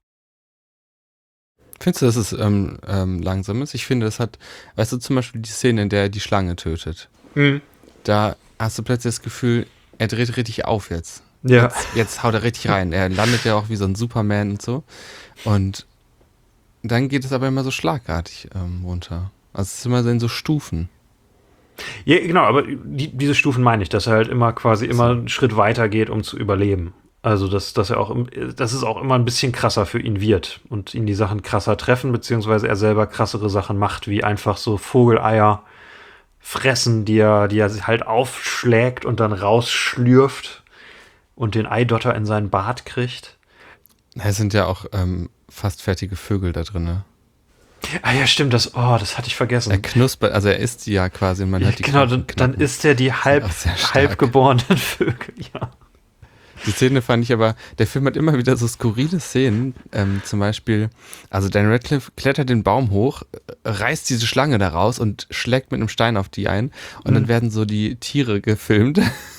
Findest du, dass es ähm, ähm, langsam ist? Ich finde, das hat, weißt du, zum Beispiel die Szene, in der er die Schlange tötet. Mhm. Da hast du plötzlich das Gefühl, er dreht richtig auf jetzt. Ja. Jetzt, jetzt haut er richtig rein. Er landet ja auch wie so ein Superman und so. Und dann geht es aber immer so schlagartig ähm, runter. Also es ist immer so in so Stufen. Ja, genau, aber die, diese Stufen meine ich, dass er halt immer quasi immer einen Schritt weiter geht, um zu überleben. Also, dass, dass er auch, im- dass es auch immer ein bisschen krasser für ihn wird und ihn die Sachen krasser treffen, beziehungsweise er selber krassere Sachen macht, wie einfach so Vogeleier fressen, die er, die er halt aufschlägt und dann rausschlürft und den Eidotter in seinen Bart kriegt. Es sind ja auch ähm, fast fertige Vögel da drin. Ne? Ah ja, stimmt, das, oh, das hatte ich vergessen. Er knuspert, also er isst die ja quasi und man Ja, hört die genau, Knochen dann, dann knacken. isst er die halb, auch sehr stark. halbgeborenen Vögel, ja. Die Szene fand ich aber, der Film hat immer wieder so skurrile Szenen, ähm, zum Beispiel, also Dan Radcliffe klettert den Baum hoch, äh, reißt diese Schlange da raus und schlägt mit einem Stein auf die ein und Mhm. dann werden so die Tiere gefilmt,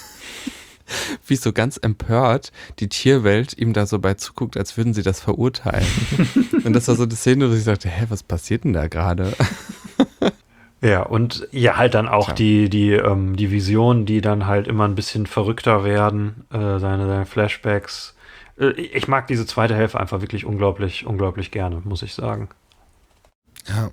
wie so ganz empört die Tierwelt ihm da so bei zuguckt, als würden sie das verurteilen. Und das war so eine Szene, wo ich dachte, hä, was passiert denn da gerade? Ja, und ja, halt dann auch Tja. die, die, ähm, die Visionen, die dann halt immer ein bisschen verrückter werden, äh, seine, seine Flashbacks. Äh, ich mag diese zweite Hälfte einfach wirklich unglaublich, unglaublich gerne, muss ich sagen. Ja,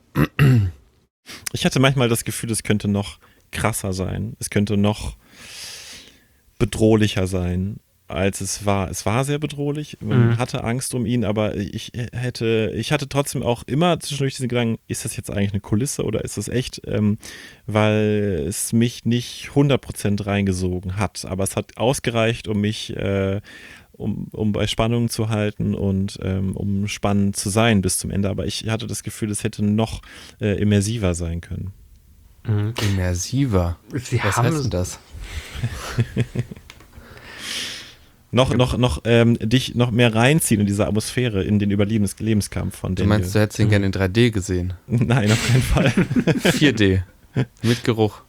Ich hatte manchmal das Gefühl, es könnte noch krasser sein. Es könnte noch bedrohlicher sein, als es war. Es war sehr bedrohlich. Man Mhm. hatte Angst um ihn, aber ich hätte, ich hatte trotzdem auch immer zwischendurch diesen Gedanken, ist das jetzt eigentlich eine Kulisse oder ist das echt? Ähm, weil es mich nicht hundert Prozent reingesogen hat. Aber es hat ausgereicht, um mich äh, um, um bei Spannung zu halten und ähm, um spannend zu sein bis zum Ende. Aber ich hatte das Gefühl, es hätte noch äh, immersiver sein können. Mhm. immersiver. Sie Was haben heißt denn das? Noch, noch, noch ähm, dich noch mehr reinziehen in diese Atmosphäre, in den Überlebens Lebenskampf von Du Daniel. meinst, du hättest ihn gerne in drei D gesehen? Nein, auf keinen Fall. vier D. Mit Geruch.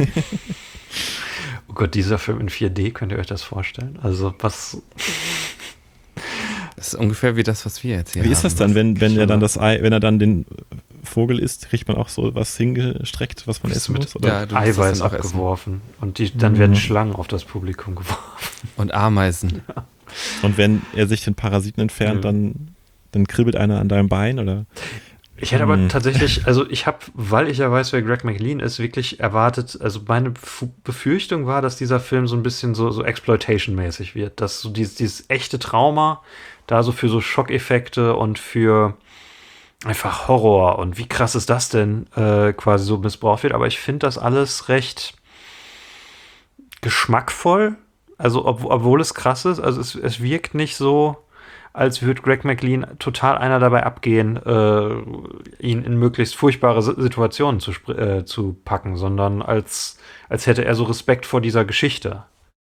Oh Gott, dieser Film in vier D, könnt ihr euch das vorstellen? Also, was. Das ist ungefähr wie das, was wir jetzt hier Wie haben. ist das dann, wenn, wenn Ich er dann aber- das Ei, wenn er dann den Vogel isst, kriegt man auch so was hingestreckt, was man essen mit muss? Oder? Ja, du musst das Eiweiß dann auch essen. abgeworfen. Und die, dann Mhm. werden Schlangen auf das Publikum geworfen. Und Ameisen. Und wenn er sich den Parasiten entfernt, Mhm. dann, dann kribbelt einer an deinem Bein, oder? Ich hätte aber Hm. tatsächlich, also ich habe, weil ich ja weiß, wer Greg McLean ist, wirklich erwartet, also meine F- Befürchtung war, dass dieser Film so ein bisschen so, so Exploitation-mäßig wird, dass so dieses, dieses echte Trauma da so für so Schockeffekte und für einfach Horror und wie krass ist das denn, äh, quasi so missbraucht wird. Aber ich finde das alles recht geschmackvoll. Also, ob, obwohl es krass ist, also es, es wirkt nicht so, als würde Greg McLean total einer dabei abgehen, äh, ihn in möglichst furchtbare Si- Situationen zu, spr- äh, zu packen, sondern als, als hätte er so Respekt vor dieser Geschichte.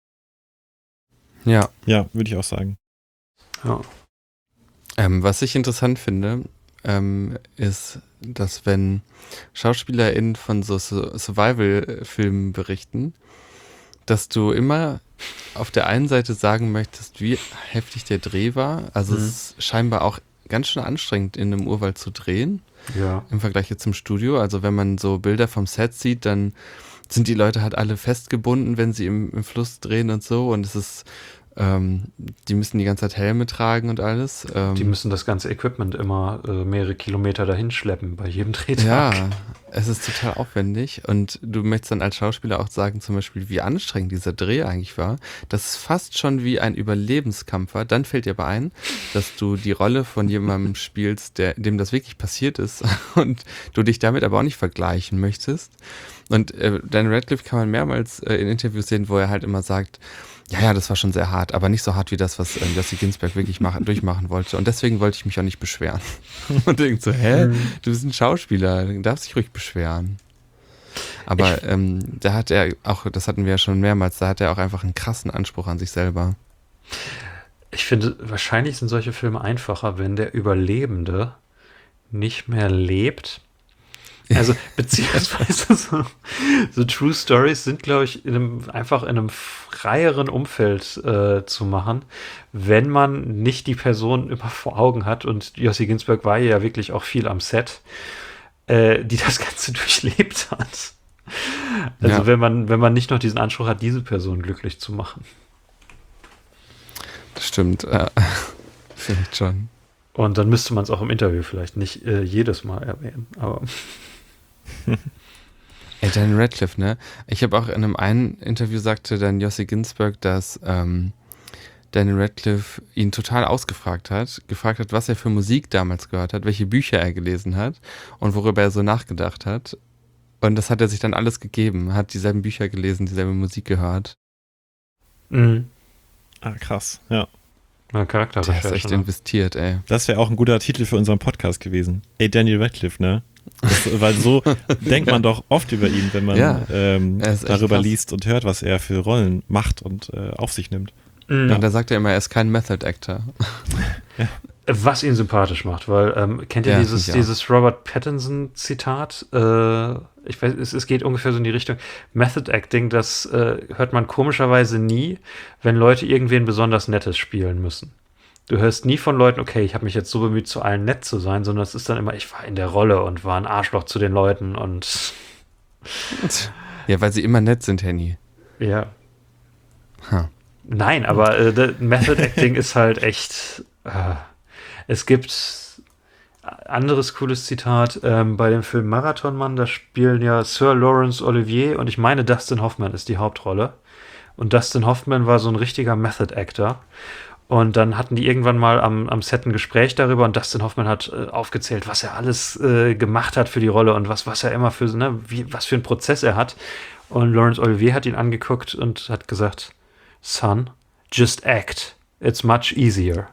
Ja. Ja, würde ich auch sagen. Ja. Ähm, was ich interessant finde, ähm, ist, dass wenn SchauspielerInnen von so Su- Survival-Filmen berichten, dass du immer auf der einen Seite sagen möchtest, wie heftig der Dreh war. Also Mhm. es ist scheinbar auch ganz schön anstrengend, in einem Urwald zu drehen, Ja. im Vergleich jetzt zum Studio. Also wenn man so Bilder vom Set sieht, dann sind die Leute halt alle festgebunden, wenn sie im, im Fluss drehen und so. Und es ist, ähm, die müssen die ganze Zeit Helme tragen und alles. Ähm, Die müssen das ganze Equipment immer äh, mehrere Kilometer dahin schleppen bei jedem Drehtag. Ja, es ist total aufwendig und du möchtest dann als Schauspieler auch sagen, zum Beispiel, wie anstrengend dieser Dreh eigentlich war. Das ist fast schon wie ein Überlebenskampf war. Dann fällt dir aber ein, dass du die Rolle von jemandem spielst, der, dem das wirklich passiert ist und du dich damit aber auch nicht vergleichen möchtest. Und äh, Daniel Radcliffe kann man mehrmals äh, in Interviews sehen, wo er halt immer sagt, ja, ja, das war schon sehr hart, aber nicht so hart wie das, was äh, Jossi Ginsberg wirklich machen, durchmachen wollte. Und deswegen wollte ich mich auch nicht beschweren. Und denkt so, hä, du bist ein Schauspieler, du darfst dich ruhig beschweren. Aber ähm, da hat er auch, das hatten wir ja schon mehrmals, da hat er auch einfach einen krassen Anspruch an sich selber. Ich finde, wahrscheinlich sind solche Filme einfacher, wenn der Überlebende nicht mehr lebt. Also, beziehungsweise so, so True Stories sind, glaube ich, in einem, einfach in einem freieren Umfeld äh, zu machen, wenn man nicht die Person immer vor Augen hat. Und Jossi Ginsberg war ja wirklich auch viel am Set, äh, die das Ganze durchlebt hat. Also, Ja. wenn man, wenn man nicht noch diesen Anspruch hat, diese Person glücklich zu machen. Das stimmt, äh, vielleicht schon. Und dann müsste man es auch im Interview vielleicht nicht äh, jedes Mal erwähnen. Aber Ey, Daniel Radcliffe, ne? Ich habe auch in einem einen Interview sagte dann Jossi Ginsberg, dass ähm, Daniel Radcliffe ihn total ausgefragt hat, gefragt hat, was er für Musik damals gehört hat, welche Bücher er gelesen hat und worüber er so nachgedacht hat. Und das hat er sich dann alles gegeben, hat dieselben Bücher gelesen, dieselbe Musik gehört. mhm. Ah, krass. Ja. Ja, Der ist Charakterrecherche. echt ne? investiert, ey. Das wäre auch ein guter Titel für unseren Podcast gewesen. Ey, Daniel Radcliffe, ne? Das, weil so denkt man doch oft über ihn, wenn man Ja, ähm, er ist echt darüber krass. liest und hört, was er für Rollen macht und äh, auf sich nimmt. Mhm. Und da sagt er immer, er ist kein Method Actor. Was ihn sympathisch macht, weil, ähm, kennt ihr Ja, dieses, finde ich auch. dieses Robert Pattinson-Zitat? Äh, ich weiß, es, es geht ungefähr so in die Richtung Method Acting, das äh, hört man komischerweise nie, wenn Leute irgendwen besonders Nettes spielen müssen. Du hörst nie von Leuten, okay, ich habe mich jetzt so bemüht, zu allen nett zu sein, sondern es ist dann immer, ich war in der Rolle und war ein Arschloch zu den Leuten und Ja, weil sie immer nett sind, Henny. ja. Ha. Nein, aber äh, der Method Acting ist halt echt. Äh, es gibt anderes cooles Zitat ähm, bei dem Film Marathonmann. Da spielen ja Sir Laurence Olivier und ich meine Dustin Hoffman ist die Hauptrolle. Und Dustin Hoffman war so ein richtiger Method Actor. Und dann hatten die irgendwann mal am, am Set ein Gespräch darüber und Dustin Hoffman hat äh, aufgezählt, was er alles äh, gemacht hat für die Rolle und was, was er immer für, ne, wie, was für einen Prozess er hat. Und Laurence Olivier hat ihn angeguckt und hat gesagt, Son, just act. It's much easier.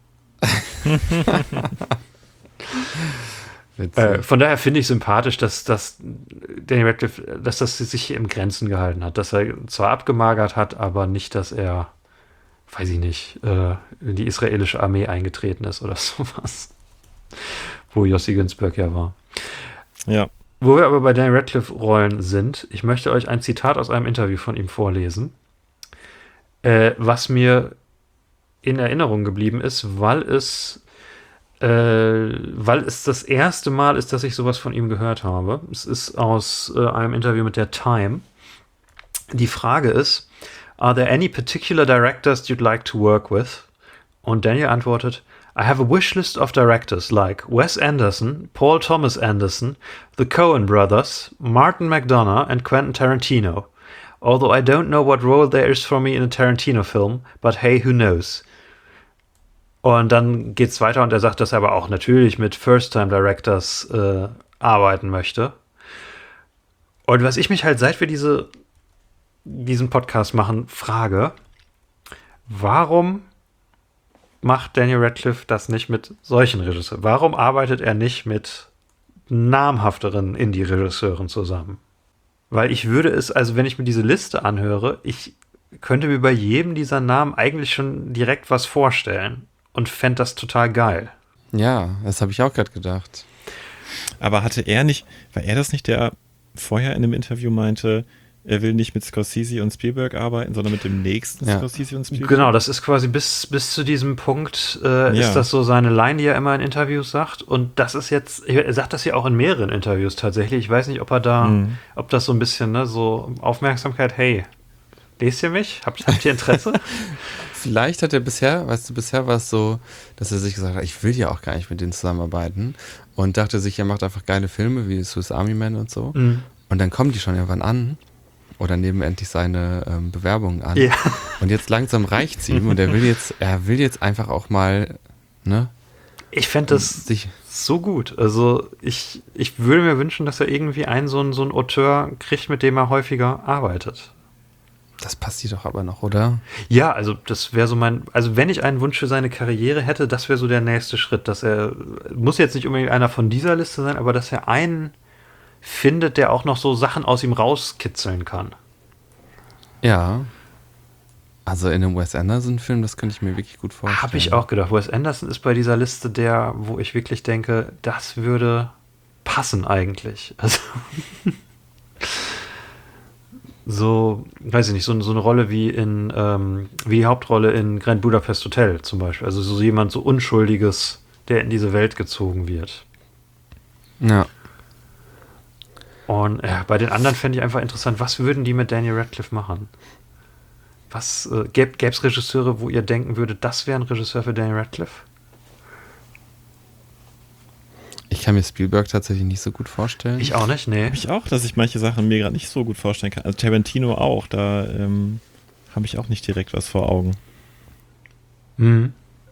Witzig. Äh, von daher finde ich sympathisch, dass, dass Daniel Radcliffe, dass das sich im Grenzen gehalten hat. Dass er zwar abgemagert hat, aber nicht, dass er, weiß ich nicht, äh, in die israelische Armee eingetreten ist oder sowas. Wo Jossi Ginsberg ja war. Ja. Wo wir aber bei Daniel Radcliffe-Rollen sind, ich möchte euch ein Zitat aus einem Interview von ihm vorlesen, äh, was mir in Erinnerung geblieben ist, weil es äh, weil es das erste Mal ist, dass ich sowas von ihm gehört habe. Es ist aus äh, einem Interview mit der Time. Die Frage ist, are there any particular directors you'd like to work with? Und Daniel antwortet, I have a wish list of directors like Wes Anderson, Paul Thomas Anderson, the Coen brothers, Martin McDonagh and Quentin Tarantino. Although I don't know what role there is for me in a Tarantino film, but hey, who knows? Und dann geht es weiter und er sagt, dass er aber auch natürlich mit First-Time-Directors äh, arbeiten möchte. Und was ich mich halt, seit wir diese, diesen Podcast machen, frage, warum macht Daniel Radcliffe das nicht mit solchen Regisseuren? Warum arbeitet er nicht mit namhafteren Indie-Regisseuren zusammen? Weil ich würde es, also wenn ich mir diese Liste anhöre, ich könnte mir bei jedem dieser Namen eigentlich schon direkt was vorstellen und fände das total geil. Ja, das habe ich auch gerade gedacht. Aber hatte er nicht, war er das nicht, der vorher in einem Interview meinte, er will nicht mit Scorsese und Spielberg arbeiten, sondern mit dem nächsten Ja. Scorsese und Spielberg? Genau, das ist quasi bis, bis zu diesem Punkt, äh, Ja. ist das so seine Line, die er immer in Interviews sagt. Und das ist jetzt, er sagt das ja auch in mehreren Interviews tatsächlich. Ich weiß nicht, ob er da, Mhm. ob das so ein bisschen, ne, so Aufmerksamkeit, hey, lest ihr mich? Habt, habt ihr Interesse? Vielleicht hat er bisher, weißt du, bisher war es so, dass er sich gesagt hat, ich will ja auch gar nicht mit denen zusammenarbeiten und dachte sich, er macht einfach geile Filme wie Swiss Army Man und so. Mhm. Und dann kommen die schon irgendwann an oder nehmen endlich seine ähm, Bewerbungen an. Ja. Und jetzt langsam reicht's ihm und er will jetzt, er will jetzt einfach auch mal, ne, Ich fände das sich, so gut. Also ich, ich würde mir wünschen, dass er irgendwie einen so einen, so einen Auteur kriegt, mit dem er häufiger arbeitet. das passiert doch aber noch, oder? Ja, also das wäre so mein, also wenn ich einen Wunsch für seine Karriere hätte, das wäre so der nächste Schritt, dass er, muss jetzt nicht unbedingt einer von dieser Liste sein, aber dass er einen findet, der auch noch so Sachen aus ihm rauskitzeln kann. Ja. Also in einem Wes Anderson-Film, das könnte ich mir wirklich gut vorstellen. Habe ich auch gedacht. Wes Anderson ist bei dieser Liste der, wo ich wirklich denke, das würde passen eigentlich. Also so, weiß ich nicht, so, so eine Rolle wie in, ähm, wie die Hauptrolle in Grand Budapest Hotel zum Beispiel. Also so jemand so Unschuldiges, der in diese Welt gezogen wird. Ja. Und ja, bei den anderen fände ich einfach interessant, was würden die mit Daniel Radcliffe machen? Was äh, gäbe es Regisseure, wo ihr denken würdet, das wäre ein Regisseur für Daniel Radcliffe? Ich kann mir Spielberg tatsächlich nicht so gut vorstellen. Ich auch nicht, nee. Habe ich auch, dass ich manche Sachen mir gerade nicht so gut vorstellen kann. Also Tarantino auch, da ähm, habe ich auch nicht direkt was vor Augen. Mhm.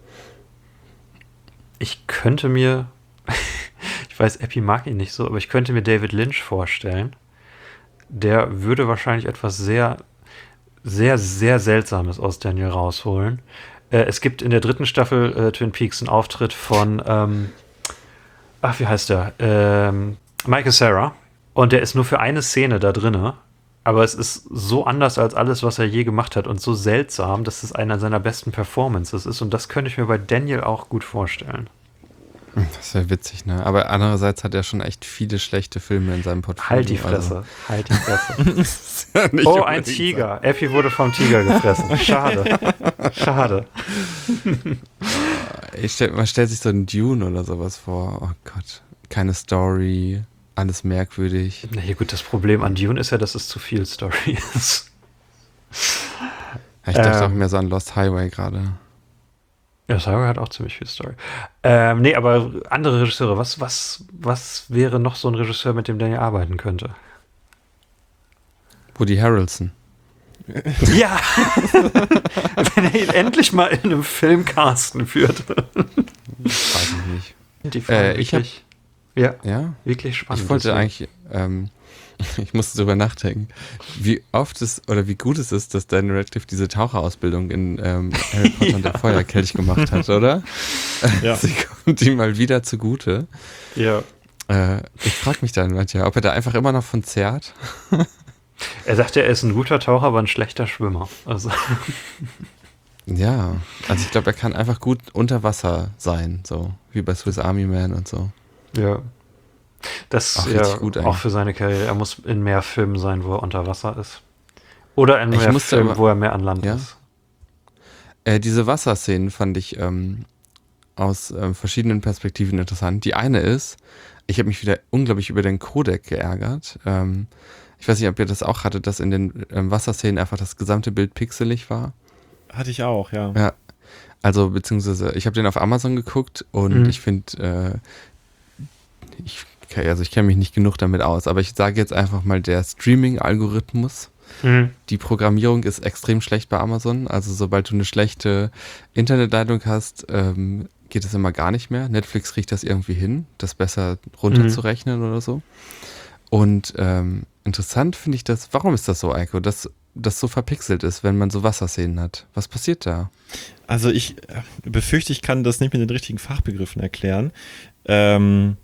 Ich könnte mir, ich weiß, Epi mag ihn nicht so, aber ich könnte mir David Lynch vorstellen. Der würde wahrscheinlich etwas sehr, sehr, sehr Seltsames aus Daniel rausholen. Äh, es gibt in der dritten Staffel äh, Twin Peaks einen Auftritt von, ähm, ach, wie heißt der? Ähm, Michael Cera. Und der ist nur für eine Szene da drinne. Aber es ist so anders als alles, was er je gemacht hat und so seltsam, dass es einer seiner besten Performances ist. Und das könnte ich mir bei Daniel auch gut vorstellen. Das wäre witzig, ne? Aber andererseits hat er schon echt viele schlechte Filme in seinem Portfolio. Halt die Fresse, Also, halt die Fresse. ist ja nicht Oh, ein unbedingt Tiger. Effi wurde vom Tiger gefressen. Schade. Schade. so. Ich stell, man stellt sich so einen Dune oder sowas vor. Oh Gott. Keine Story, alles merkwürdig. Na ja, gut, das Problem an Dune ist ja, dass es zu viel Story ist. Ja, ich dachte Ähm. auch mehr so an Lost Highway gerade. Ja, Saga hat auch ziemlich viel Story. Ähm, nee, aber andere Regisseure, was, was, was wäre noch so ein Regisseur, mit dem Daniel arbeiten könnte? Woody Harrelson. Ja! Wenn er ihn endlich mal in einem Film casten würde. Weiß ich nicht. Die Frage Äh, ich hab- wirklich, ja, Ja? wirklich spannend. Ich wollte deswegen. eigentlich, ähm, ich musste drüber nachdenken, wie oft es oder wie gut es ist, dass Daniel Radcliffe diese Taucherausbildung in ähm, Harry Potter und der Feuerkelch gemacht hat, oder? Ja. Sie kommt ihm mal wieder zugute. Ja. Äh, ich frage mich dann manchmal, ob er da einfach immer noch von zehrt. Er sagt ja, er ist ein guter Taucher, aber ein schlechter Schwimmer. Also, Ja, also ich glaube, er kann einfach gut unter Wasser sein, so wie bei Swiss Army Man und so. ja. Das Ach, ja richtig gut auch eigentlich. für seine Karriere. Er muss in mehr Filmen sein, wo er unter Wasser ist. Oder in Ich mehr musste Filmen, aber- wo er mehr an Land Ja? ist. Äh, diese Wasserszenen fand ich ähm, aus ähm, verschiedenen Perspektiven interessant. Die eine ist, ich habe mich wieder unglaublich über den Codec geärgert. Ähm, ich weiß nicht, ob ihr das auch hattet, dass in den ähm, Wasserszenen einfach das gesamte Bild pixelig war. Hatte ich auch, ja. Ja. Also, beziehungsweise, ich habe den auf Amazon geguckt und Mhm. ich finde, äh, ich, also ich kenne mich nicht genug damit aus, aber ich sage jetzt einfach mal, der Streaming-Algorithmus Mhm. Die Programmierung ist extrem schlecht bei Amazon. Also sobald du eine schlechte Internetleitung hast, ähm, geht es immer gar nicht mehr. Netflix kriegt das irgendwie hin, das besser runterzurechnen mhm. oder so. Und ähm, interessant finde ich das, warum ist das so, Eiko, dass das so verpixelt ist, wenn man so Wasserszenen hat? Was passiert da? Also ich äh, befürchte, ich kann das nicht mit den richtigen Fachbegriffen erklären. Ähm,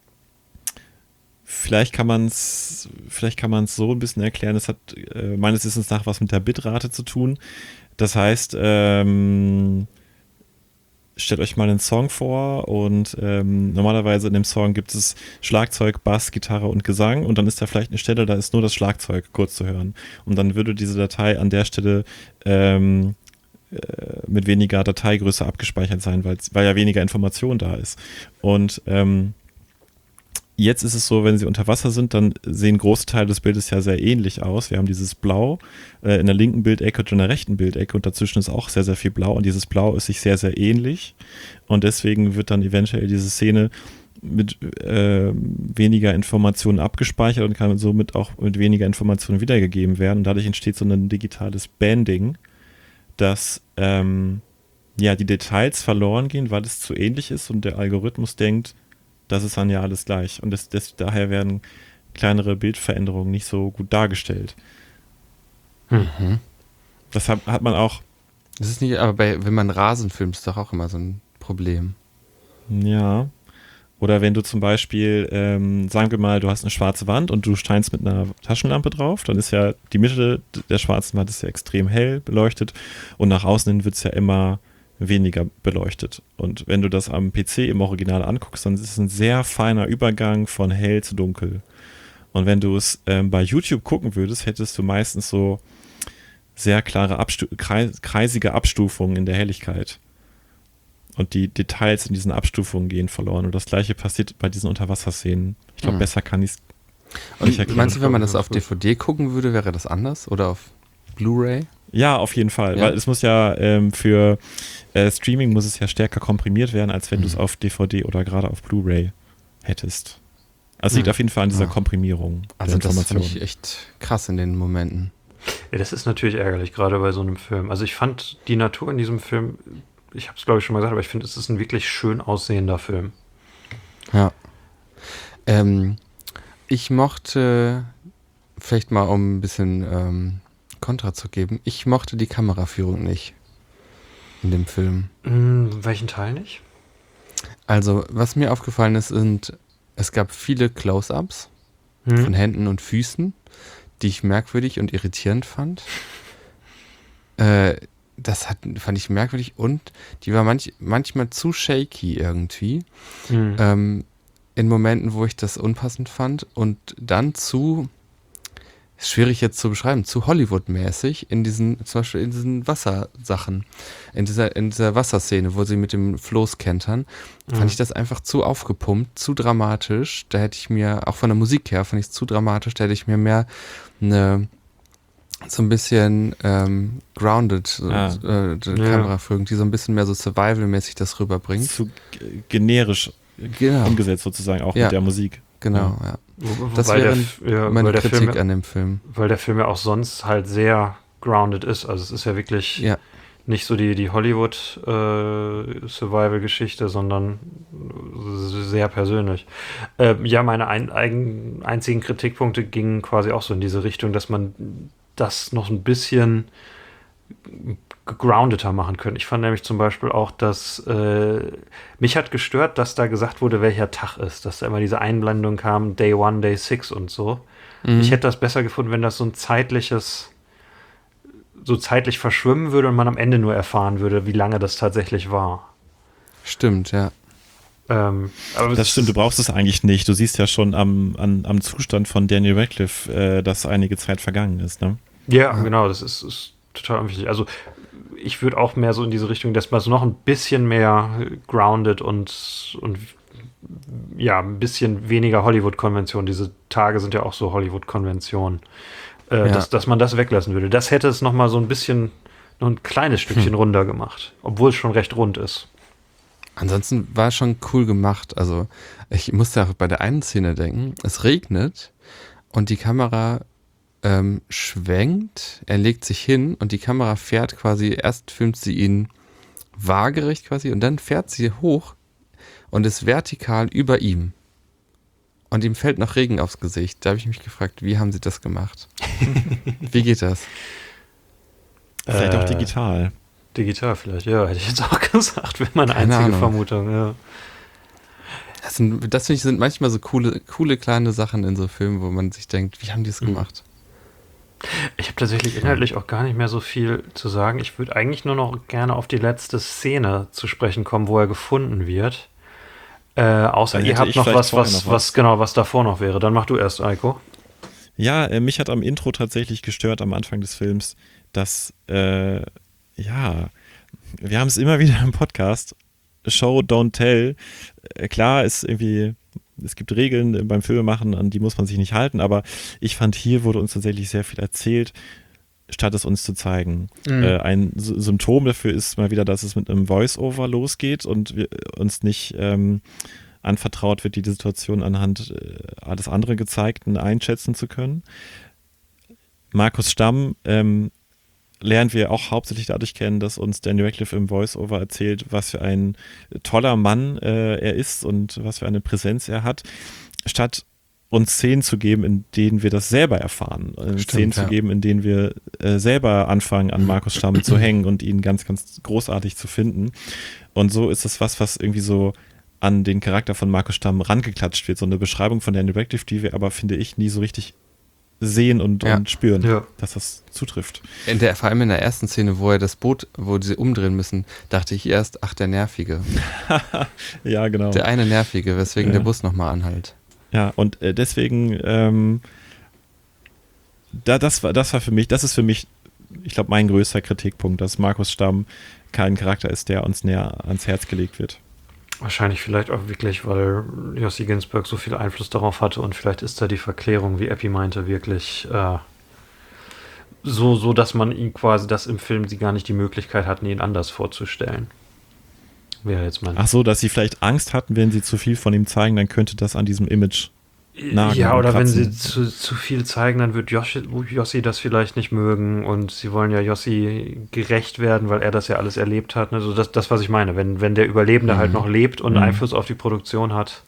vielleicht kann man es vielleicht kann man es so ein bisschen erklären. Es hat äh, meines Wissens nach was mit der Bitrate zu tun. Das heißt, ähm, stellt euch mal einen Song vor und ähm, normalerweise in dem Song gibt es Schlagzeug, Bass, Gitarre und Gesang und dann ist da vielleicht eine Stelle, da ist nur das Schlagzeug kurz zu hören. Und dann würde diese Datei an der Stelle ähm, äh, mit weniger Dateigröße abgespeichert sein, weil ja weniger Information da ist. Und ähm, jetzt ist es so, wenn sie unter Wasser sind, dann sehen große Teile des Bildes ja sehr ähnlich aus. Wir haben dieses Blau äh, in der linken Bildecke und in der rechten Bildecke und dazwischen ist auch sehr, sehr viel Blau und dieses Blau ist sich sehr, sehr ähnlich und deswegen wird dann eventuell diese Szene mit äh, weniger Informationen abgespeichert und kann somit auch mit weniger Informationen wiedergegeben werden und dadurch entsteht so ein digitales Banding, dass ähm, ja, die Details verloren gehen, weil es zu ähnlich ist und der Algorithmus denkt, das ist dann ja alles gleich. Und das, das, daher werden kleinere Bildveränderungen nicht so gut dargestellt. Mhm. Das hat, hat man auch. Das ist nicht, aber bei, wenn man Rasen filmt, ist doch auch immer so ein Problem. Ja. Oder wenn du zum Beispiel, ähm, sagen wir mal, du hast eine schwarze Wand und du scheinst mit einer Taschenlampe drauf, dann ist ja die Mitte der schwarzen Wand ist ja extrem hell beleuchtet und nach außen hin wird es ja immer weniger beleuchtet. Und wenn du das am P C im Original anguckst, dann ist es ein sehr feiner Übergang von hell zu dunkel. Und wenn du es ähm, bei YouTube gucken würdest, hättest du meistens so sehr klare, Abstu- kreis- kreisige Abstufungen in der Helligkeit. Und die Details in diesen Abstufungen gehen verloren. Und das gleiche passiert bei diesen Unterwasserszenen. Ich glaube, Mhm. besser kann ich es Und nicht erklären. meinst du, wenn man das auf D V D gucken würde, wäre das anders? Oder auf Blu-ray? Ja, auf jeden Fall, Ja. weil es muss ja ähm, für äh, Streaming muss es ja stärker komprimiert werden, als wenn Mhm. du es auf D V D oder gerade auf Blu-ray hättest. Also es liegt Mhm. auf jeden Fall an dieser Ja. Komprimierung Also der das finde Information. ich echt krass in den Momenten. Ja, das ist natürlich ärgerlich, gerade bei so einem Film. Also ich fand die Natur in diesem Film, ich habe es glaube ich schon mal gesagt, aber ich finde, es ist ein wirklich schön aussehender Film. Ja. Ähm, ich mochte, vielleicht mal um ein bisschen ähm, Kontra zu geben, ich mochte die Kameraführung nicht in dem Film. Hm, welchen Teil nicht? Also, was mir aufgefallen ist, sind, es gab viele Close-Ups Hm. von Händen und Füßen, die ich merkwürdig und irritierend fand. Äh, das hat, fand ich merkwürdig und die war manch, manchmal zu shaky irgendwie. Hm. Ähm, in Momenten, wo ich das unpassend fand und dann zu, ist schwierig jetzt zu beschreiben, zu Hollywood-mäßig in diesen, zum Beispiel in diesen Wassersachen, in dieser, in dieser Wasserszene, wo sie mit dem Floß kentern, fand Mhm. ich das einfach zu aufgepumpt, zu dramatisch. Da hätte ich mir, auch von der Musik her, fand ich es zu dramatisch, da hätte ich mir mehr eine, so ein bisschen ähm, grounded Ah. äh, die Ja. Kameraführung, die so ein bisschen mehr so survival-mäßig das rüberbringt. Zu g- generisch Genau, umgesetzt sozusagen, auch Ja. mit der Musik. genau, ja. Wo- Das wobei wäre der, F- ja, meine weil der Kritik Film, an dem Film. weil der Film ja auch sonst halt sehr grounded ist. Also es ist ja wirklich Ja, nicht so die, die Hollywood-Survival-Geschichte, sondern sehr persönlich. Ähm, ja, meine ein, eigen, einzigen Kritikpunkte gingen quasi auch so in diese Richtung, dass man das noch ein bisschen gegroundeter machen könnte. Ich fand nämlich zum Beispiel auch, dass äh, mich hat gestört, dass da gesagt wurde, welcher Tag ist, dass da immer diese Einblendung kam, Day One, Day Six und so. Mhm. Ich hätte das besser gefunden, wenn das so ein zeitliches, so zeitlich verschwimmen würde und man am Ende nur erfahren würde, wie lange das tatsächlich war. Stimmt, ja. Ähm, aber Das stimmt, du brauchst es eigentlich nicht. Du siehst ja schon am, an, am Zustand von Daniel Radcliffe, äh, dass einige Zeit vergangen ist. Ne? Ja, genau, das ist, ist total unwichtig. Also ich würde auch mehr so in diese Richtung, dass man so noch ein bisschen mehr grounded und, und ja, ein bisschen weniger Hollywood-Konvention. Diese Tage sind ja auch so Hollywood-Konventionen. Äh, Ja. dass, dass man das weglassen würde. Das hätte es noch mal so ein bisschen, noch ein kleines Stückchen runder gemacht. Obwohl es schon recht rund ist. Ansonsten war es schon cool gemacht. Also ich musste auch bei der einen Szene denken, es regnet und die Kamera ähm, schwenkt, er legt sich hin und die Kamera fährt quasi, erst filmt sie ihn waagerecht quasi und dann fährt sie hoch und ist vertikal über ihm. Und ihm fällt noch Regen aufs Gesicht. Da habe ich mich gefragt, wie haben sie das gemacht? Wie geht das? Vielleicht Äh, auch digital. Digital vielleicht, ja, hätte ich jetzt auch gesagt, wäre meine Keine einzige Ahnung. Vermutung, ja. Das, sind, das finde ich sind manchmal so coole, coole kleine Sachen in so Filmen, wo man sich denkt, wie haben die es Mhm. gemacht? Ich habe tatsächlich inhaltlich auch gar nicht mehr so viel zu sagen. Ich würde eigentlich nur noch gerne auf die letzte Szene zu sprechen kommen, wo er gefunden wird. Äh, außer Dann ihr hätte habt ich noch vielleicht was, vorher was, noch was, was. genau, was davor noch wäre. Dann mach du erst, Eiko. Ja, äh, mich hat am Intro tatsächlich gestört am Anfang des Films, dass, äh, ja, wir haben es immer wieder im Podcast, Show, don't tell. Äh, klar ist irgendwie, es gibt Regeln beim Filmemachen, an die muss man sich nicht halten, aber ich fand, hier wurde uns tatsächlich sehr viel erzählt, statt es uns zu zeigen. Mhm. Äh, ein S- Symptom dafür ist mal wieder, dass es mit einem Voice-Over losgeht und wir uns nicht ähm, anvertraut wird, die Situation anhand äh, alles andere Gezeigten einschätzen zu können. Markus Stamm ähm, lernen wir auch hauptsächlich dadurch kennen, dass uns Daniel Radcliffe im Voice-Over erzählt, was für ein toller Mann äh, er ist und was für eine Präsenz er hat, statt uns Szenen zu geben, in denen wir das selber erfahren. Äh, Stimmt, Szenen ja. zu geben, in denen wir äh, selber anfangen, an Markus Stamm zu hängen und ihn ganz, ganz großartig zu finden. Und so ist es was, was irgendwie so an den Charakter von Markus Stamm rangeklatscht wird. So eine Beschreibung von Daniel Radcliffe, die wir aber, finde ich, nie so richtig sehen und, Ja. und spüren, Ja. dass das zutrifft. In der, vor allem in der ersten Szene, wo er das Boot, wo sie umdrehen müssen, dachte ich erst, ach, der Nervige. Ja, genau. Der eine Nervige, weswegen Ja. der Bus nochmal anhält. Ja, und äh, deswegen, ähm, da, das, war, das war für mich, das ist für mich, ich glaube, mein größter Kritikpunkt, dass Markus Stamm kein Charakter ist, der uns näher ans Herz gelegt wird. Wahrscheinlich vielleicht auch wirklich, weil Jossi Ginsberg so viel Einfluss darauf hatte und vielleicht ist da die Verklärung, wie Epi meinte, wirklich äh, so, so, dass man ihn quasi, dass im Film sie gar nicht die Möglichkeit hatten, ihn anders vorzustellen. Wäre jetzt mein... Ach so, dass sie vielleicht Angst hatten, wenn sie zu viel von ihm zeigen, dann könnte das an diesem Image nagen Ja, und oder wenn kratzen. sie zu, zu viel zeigen, dann wird Jossi, Jossi das vielleicht nicht mögen und sie wollen ja Jossi gerecht werden, weil er das ja alles erlebt hat. Also das, das was ich meine. Wenn, wenn der Überlebende Mhm. halt noch lebt und Mhm. Einfluss auf die Produktion hat,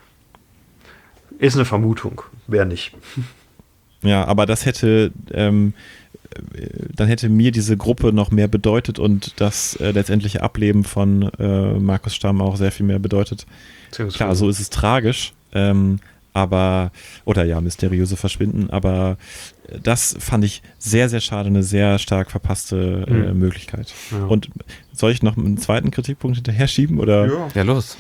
ist eine Vermutung. Wer nicht. Ja, aber das hätte, ähm, äh, dann hätte mir diese Gruppe noch mehr bedeutet und das äh, letztendliche Ableben von äh, Markus Stamm auch sehr viel mehr bedeutet. Klar, so ist es tragisch, ähm, aber, oder ja, mysteriöse Verschwinden, aber äh, das fand ich sehr, sehr schade, eine sehr stark verpasste äh, Mhm. Möglichkeit. Ja. Und soll ich noch einen zweiten Kritikpunkt hinterher schieben oder? ja. Ja, los.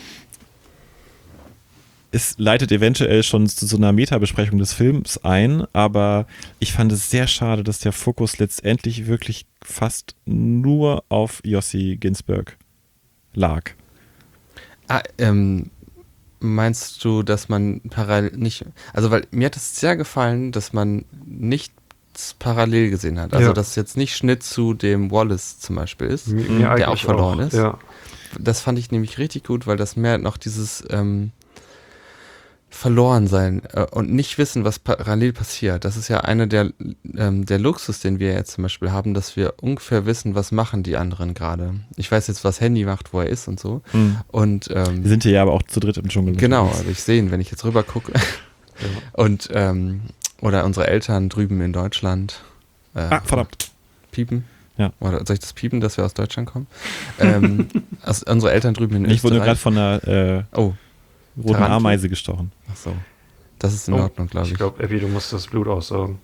Es leitet eventuell schon zu so einer Metabesprechung des Films ein, aber ich fand es sehr schade, dass der Fokus letztendlich wirklich fast nur auf Jossi Ginsberg lag. Ah, ähm, meinst du, dass man parallel nicht, also weil mir hat es sehr gefallen, dass man nichts parallel gesehen hat. Also Ja. dass es jetzt nicht Schnitt zu dem Wallace zum Beispiel ist, Mir- mir der eigentlich auch verloren ist. Ja. Das fand ich nämlich richtig gut, weil das mehr noch dieses ähm, verloren sein äh, und nicht wissen, was parallel passiert. Das ist ja einer der, ähm, der Luxus, den wir jetzt zum Beispiel haben, dass wir ungefähr wissen, was machen die anderen gerade. Ich weiß jetzt, was Handy macht, wo er ist und so. Und ähm, Wir sind hier ja aber auch zu dritt im Dschungel. genau, unterwegs. also ich sehe ihn, wenn ich jetzt rüber gucke. Und ähm, oder unsere Eltern drüben in Deutschland. Äh, Ah, verdammt. Piepen. Ja. Oder soll ich das piepen, dass wir aus Deutschland kommen? ähm, also unsere Eltern drüben in Ich wurde gerade Österreich. von einer äh, Oh, roten Tarantel? Ameise gestochen. ach so. Das ist in Oh, Ordnung, glaube ich. Ich glaube, Epi, du musst das Blut aussaugen.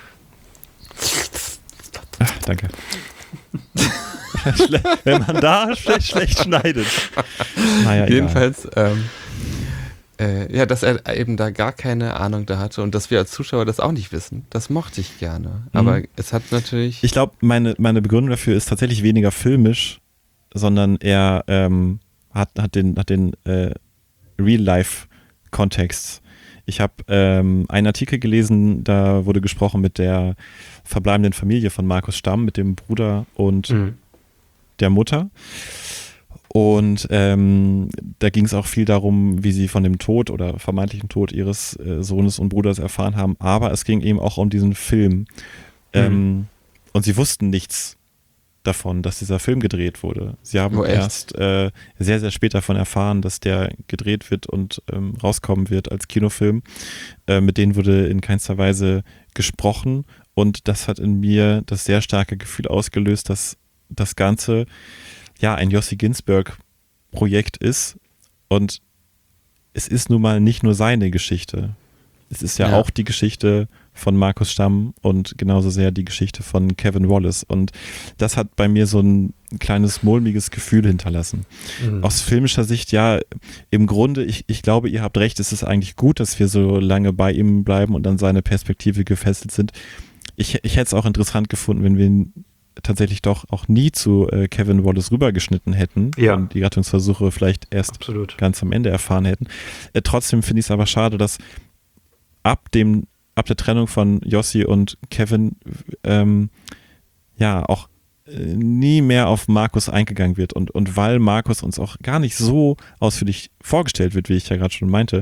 Ach, danke. Schle- Wenn man da schlecht, schlecht schneidet. Naja, egal. Jedenfalls, ähm, äh, ja, dass er eben da gar keine Ahnung da hatte und dass wir als Zuschauer das auch nicht wissen, das mochte ich gerne. Aber Mhm. es hat natürlich. Ich glaube, meine, meine Begründung dafür ist tatsächlich weniger filmisch, sondern eher ähm, hat, hat den, hat den äh, Real-Life-Kontext. Ich habe ähm, einen Artikel gelesen, da wurde gesprochen mit der verbleibenden Familie von Markus Stamm, mit dem Bruder und Mhm. der Mutter. Und ähm, da ging es auch viel darum, wie sie von dem Tod oder vermeintlichen Tod ihres äh, Sohnes und Bruders erfahren haben. Aber es ging eben auch um diesen Film. Ähm, und sie wussten nichts davon, dass dieser Film gedreht wurde. Sie haben Oh, echt? erst äh, sehr, sehr spät davon erfahren, dass der gedreht wird und ähm, rauskommen wird als Kinofilm. Äh, mit denen wurde in keinster Weise gesprochen. Und das hat in mir das sehr starke Gefühl ausgelöst, dass das Ganze ja ein Yossi Ginsberg-Projekt ist. Und es ist nun mal nicht nur seine Geschichte. Es ist ja, Ja. auch die Geschichte von Markus Stamm und genauso sehr die Geschichte von Kevin Wallace. Und das hat bei mir so ein kleines mulmiges Gefühl hinterlassen. Mhm. Aus filmischer Sicht, ja, im Grunde, ich, ich glaube, ihr habt recht, es ist eigentlich gut, dass wir so lange bei ihm bleiben und an seine Perspektive gefesselt sind. Ich, ich hätte es auch interessant gefunden, wenn wir ihn tatsächlich doch auch nie zu äh, Kevin Wallace rübergeschnitten hätten Ja. und die Rettungsversuche vielleicht erst Absolut. ganz am Ende erfahren hätten. Äh, trotzdem finde ich es aber schade, dass ab dem, ab der Trennung von Yossi und Kevin ähm, ja auch äh, nie mehr auf Markus eingegangen wird und, und weil Markus uns auch gar nicht so ausführlich vorgestellt wird, wie ich ja gerade schon meinte,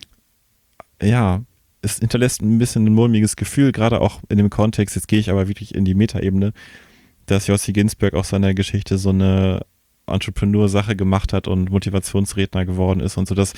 ja, es hinterlässt ein bisschen ein mulmiges Gefühl, gerade auch in dem Kontext, jetzt gehe ich aber wirklich in die Metaebene, dass Yossi Ginsberg aus seiner Geschichte so eine Entrepreneur-Sache gemacht hat und Motivationsredner geworden ist und so, dass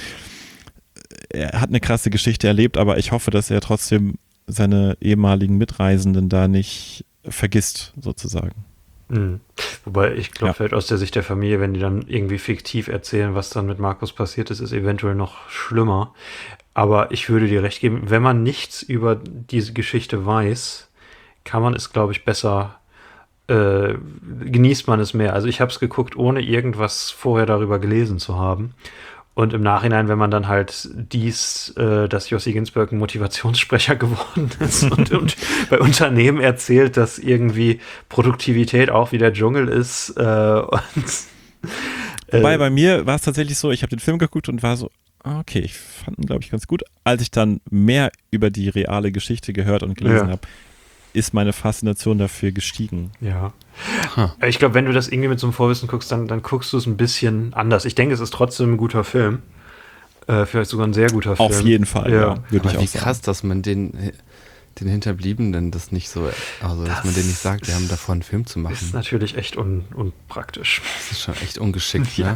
er hat eine krasse Geschichte erlebt, aber ich hoffe, dass er trotzdem seine ehemaligen Mitreisenden da nicht vergisst, sozusagen. Mhm. Wobei ich glaube, Ja. vielleicht aus der Sicht der Familie, wenn die dann irgendwie fiktiv erzählen, was dann mit Markus passiert ist, ist eventuell noch schlimmer. Aber ich würde dir recht geben, wenn man nichts über diese Geschichte weiß, kann man es, glaube ich, besser, äh, genießt man es mehr. Also ich habe es geguckt, ohne irgendwas vorher darüber gelesen zu haben. Und im Nachhinein, wenn man dann halt dies, äh, dass Yossi Ginsberg ein Motivationssprecher geworden ist und, und bei Unternehmen erzählt, dass irgendwie Produktivität auch wie der Dschungel ist. Äh, und, äh, Wobei bei mir war es tatsächlich so, ich habe den Film geguckt und war so, ah, okay, ich fand ihn, glaube ich, ganz gut. Als ich dann mehr über die reale Geschichte gehört und gelesen Ja. habe, ist meine Faszination dafür gestiegen. Ja. Ha. Ich glaube, wenn du das irgendwie mit so einem Vorwissen guckst, dann, dann guckst du es ein bisschen anders. Ich denke, es ist trotzdem ein guter Film. Äh, vielleicht sogar ein sehr guter Film. Auf jeden Fall, ja, Ja. würde ich Aber auch wie sagen. krass, dass man den, den Hinterbliebenen das nicht so, also dass Das man denen nicht sagt, wir haben davor einen Film zu machen. Ist natürlich echt un, unpraktisch. Das ist schon echt ungeschickt, Ja. ne?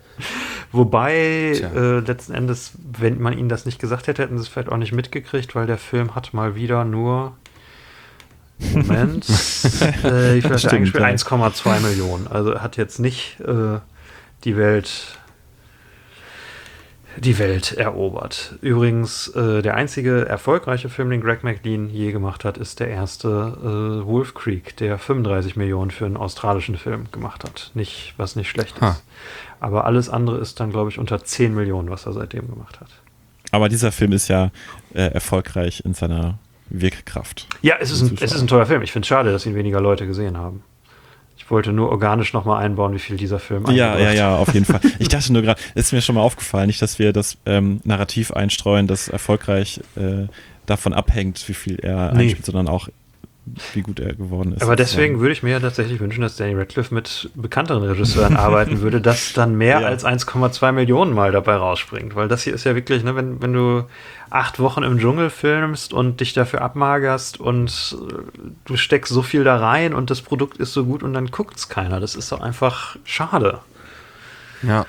Wobei, Tja. äh, letzten Endes, wenn man ihnen das nicht gesagt hätte, hätten sie es vielleicht auch nicht mitgekriegt, weil der Film hat mal wieder nur Moment, äh, wie viel hat er Stimmt, eingespielt? ja. eins Komma zwei Millionen. Also hat jetzt nicht äh, die Welt die Welt erobert. Übrigens, äh, der einzige erfolgreiche Film, den Greg McLean je gemacht hat, ist der erste äh, Wolf Creek, der fünfunddreißig Millionen für einen australischen Film gemacht hat. Nicht, was nicht schlecht Ha. ist. Aber alles andere ist dann, glaube ich, unter zehn Millionen, was er seitdem gemacht hat. Aber dieser Film ist ja äh, erfolgreich in seiner Wirkkraft. Ja, es ist, ein, Zuschauer. es ist ein toller Film. Ich finde es schade, dass ihn weniger Leute gesehen haben. Ich wollte nur organisch nochmal einbauen, wie viel dieser Film Ja, ja, eingebracht ja, auf jeden Fall. Ich dachte nur gerade, es ist mir schon mal aufgefallen, nicht, dass wir das ähm, Narrativ einstreuen, das erfolgreich äh, davon abhängt, wie viel er Nee. einspielt, sondern auch, wie gut er geworden ist. Aber deswegen würde ich mir ja tatsächlich wünschen, dass Danny Radcliffe mit bekannteren Regisseuren arbeiten würde, dass dann mehr Ja. als eins Komma zwei Millionen mal dabei rausspringt. Weil das hier ist ja wirklich, ne, wenn, wenn du acht Wochen im Dschungel filmst und dich dafür abmagerst und äh, du steckst so viel da rein und das Produkt ist so gut und dann guckt es keiner. Das ist doch einfach schade. Ja.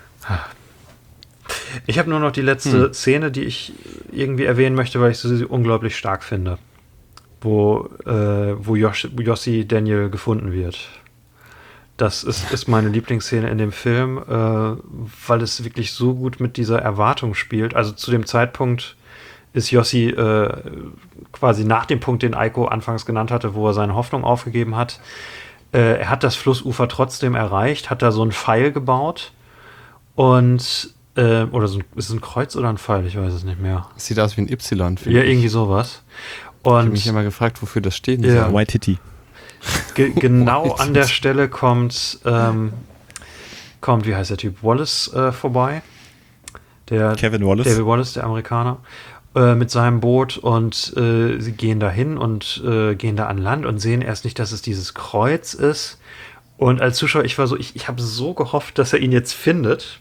Ich habe nur noch die letzte Hm. Szene, die ich irgendwie erwähnen möchte, weil ich sie unglaublich stark finde. Wo, äh, wo Josh, Yossi Daniel gefunden wird. Das ist, ist meine Lieblingsszene in dem Film, äh, weil es wirklich so gut mit dieser Erwartung spielt. Also zu dem Zeitpunkt ist Yossi äh, quasi nach dem Punkt, den Eiko anfangs genannt hatte, wo er seine Hoffnung aufgegeben hat. Äh, er hat das Flussufer trotzdem erreicht, hat da so einen Pfeil gebaut und äh, oder so ein, ist es ein Kreuz oder ein Pfeil? Ich weiß es nicht mehr. Das sieht aus wie ein Y, finde Ja, ich. irgendwie sowas. Ich habe Und mich immer gefragt, wofür das stehen Ja. soll. White Titty. ge genau White an der Titty. Stelle kommt, ähm, kommt, wie heißt der Typ, Wallace äh, vorbei. Der Kevin Wallace. David Wallace, der Amerikaner, äh, mit seinem Boot und äh, sie gehen dahin und äh, gehen da an Land und sehen erst nicht, dass es dieses Kreuz ist Und als Zuschauer, ich war so, ich, ich habe so gehofft, dass er ihn jetzt findet.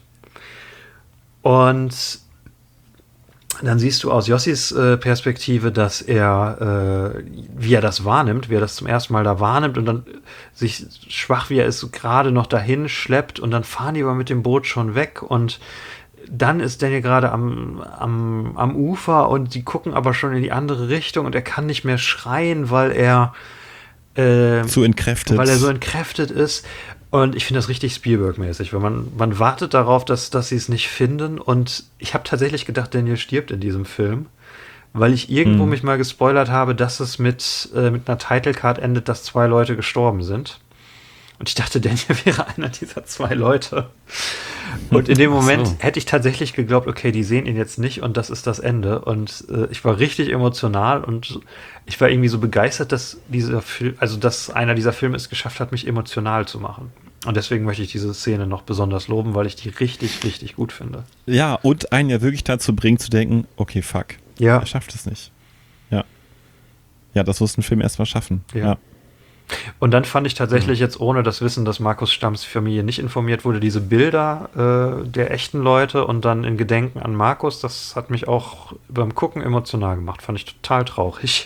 Und dann siehst du aus Jossis äh, Perspektive, dass er, äh, wie er das wahrnimmt, wie er das zum ersten Mal da wahrnimmt und dann sich schwach, wie er ist, gerade noch dahin schleppt und dann fahren die aber mit dem Boot schon weg und dann ist Daniel gerade am, am, am Ufer und die gucken aber schon in die andere Richtung und er kann nicht mehr schreien, weil er äh, Zu entkräftet. weil er so entkräftet ist. Und ich finde das richtig Spielberg-mäßig, weil man, man wartet darauf, dass, dass sie es nicht finden. Und ich habe tatsächlich gedacht, Daniel stirbt in diesem Film, weil ich irgendwo Mhm. mich mal gespoilert habe, dass es mit, äh, mit einer Title-Card endet, dass zwei Leute gestorben sind. Und ich dachte, Daniel wäre einer dieser zwei Leute. Und in dem Moment so. hätte ich tatsächlich geglaubt, okay, die sehen ihn jetzt nicht und das ist das Ende. Und äh, ich war richtig emotional und ich war irgendwie so begeistert, dass dieser Film, also dass einer dieser Filme es geschafft hat, mich emotional zu machen. Und deswegen möchte ich diese Szene noch besonders loben, weil ich die richtig, richtig gut finde. Ja, und einen ja wirklich dazu bringt zu denken, okay, fuck, Ja, er schafft es nicht. Ja. Ja, das muss ein Film erstmal schaffen. Ja. Ja. und dann fand ich tatsächlich jetzt ohne das Wissen, dass Markus Stamms Familie nicht informiert wurde, diese Bilder äh, der echten Leute und dann in Gedenken an Markus, das hat mich auch beim Gucken emotional gemacht. Fand ich total traurig.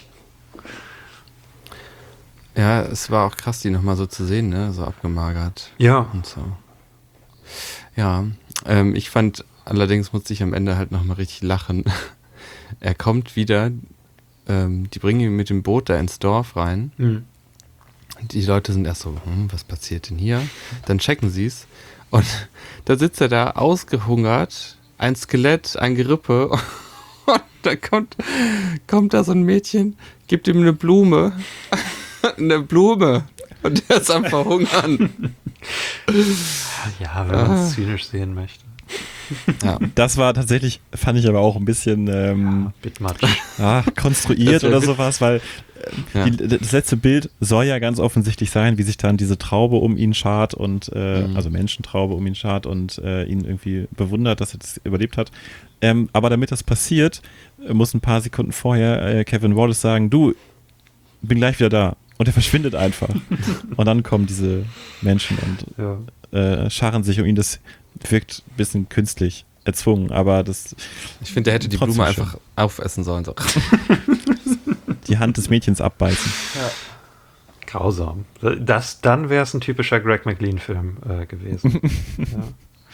Ja, es war auch krass, die nochmal so zu sehen, ne? So abgemagert Ja, und so. Ja, ähm, ich fand, allerdings musste ich am Ende halt nochmal richtig lachen. Er kommt wieder, ähm, die bringen ihn mit dem Boot da ins Dorf rein. mhm. Die Leute sind erst so, hm, was passiert denn hier? Dann checken sie es. Und da sitzt er da ausgehungert, ein Skelett, ein Gerippe. Und da kommt, kommt da so ein Mädchen, gibt ihm eine Blume. Eine Blume. Und der ist am Verhungern. Ja, wenn man es zynisch sehen möchte. Ja. Das war tatsächlich, fand ich aber auch ein bisschen ähm, Bitmatsch. ja, konstruiert Das wär oder wit- sowas, weil äh, Ja. die, das letzte Bild soll ja ganz offensichtlich sein, wie sich dann diese Traube um ihn schart und, äh, Mhm. also Menschentraube um ihn schart und äh, ihn irgendwie bewundert, dass er das überlebt hat. Ähm, aber damit das passiert, äh, muss ein paar Sekunden vorher äh, Kevin Wallace sagen, du, bin gleich wieder da. Und er verschwindet einfach. Und dann kommen diese Menschen und Ja. äh, scharren sich um ihn. Das wirkt ein bisschen künstlich erzwungen, aber das, Ich finde, der hätte die Trotzdem Blume schön. einfach aufessen sollen. So. die Hand des Mädchens abbeißen. Grausam. Das, dann wäre es ein typischer Greg McLean-Film äh, gewesen. ja.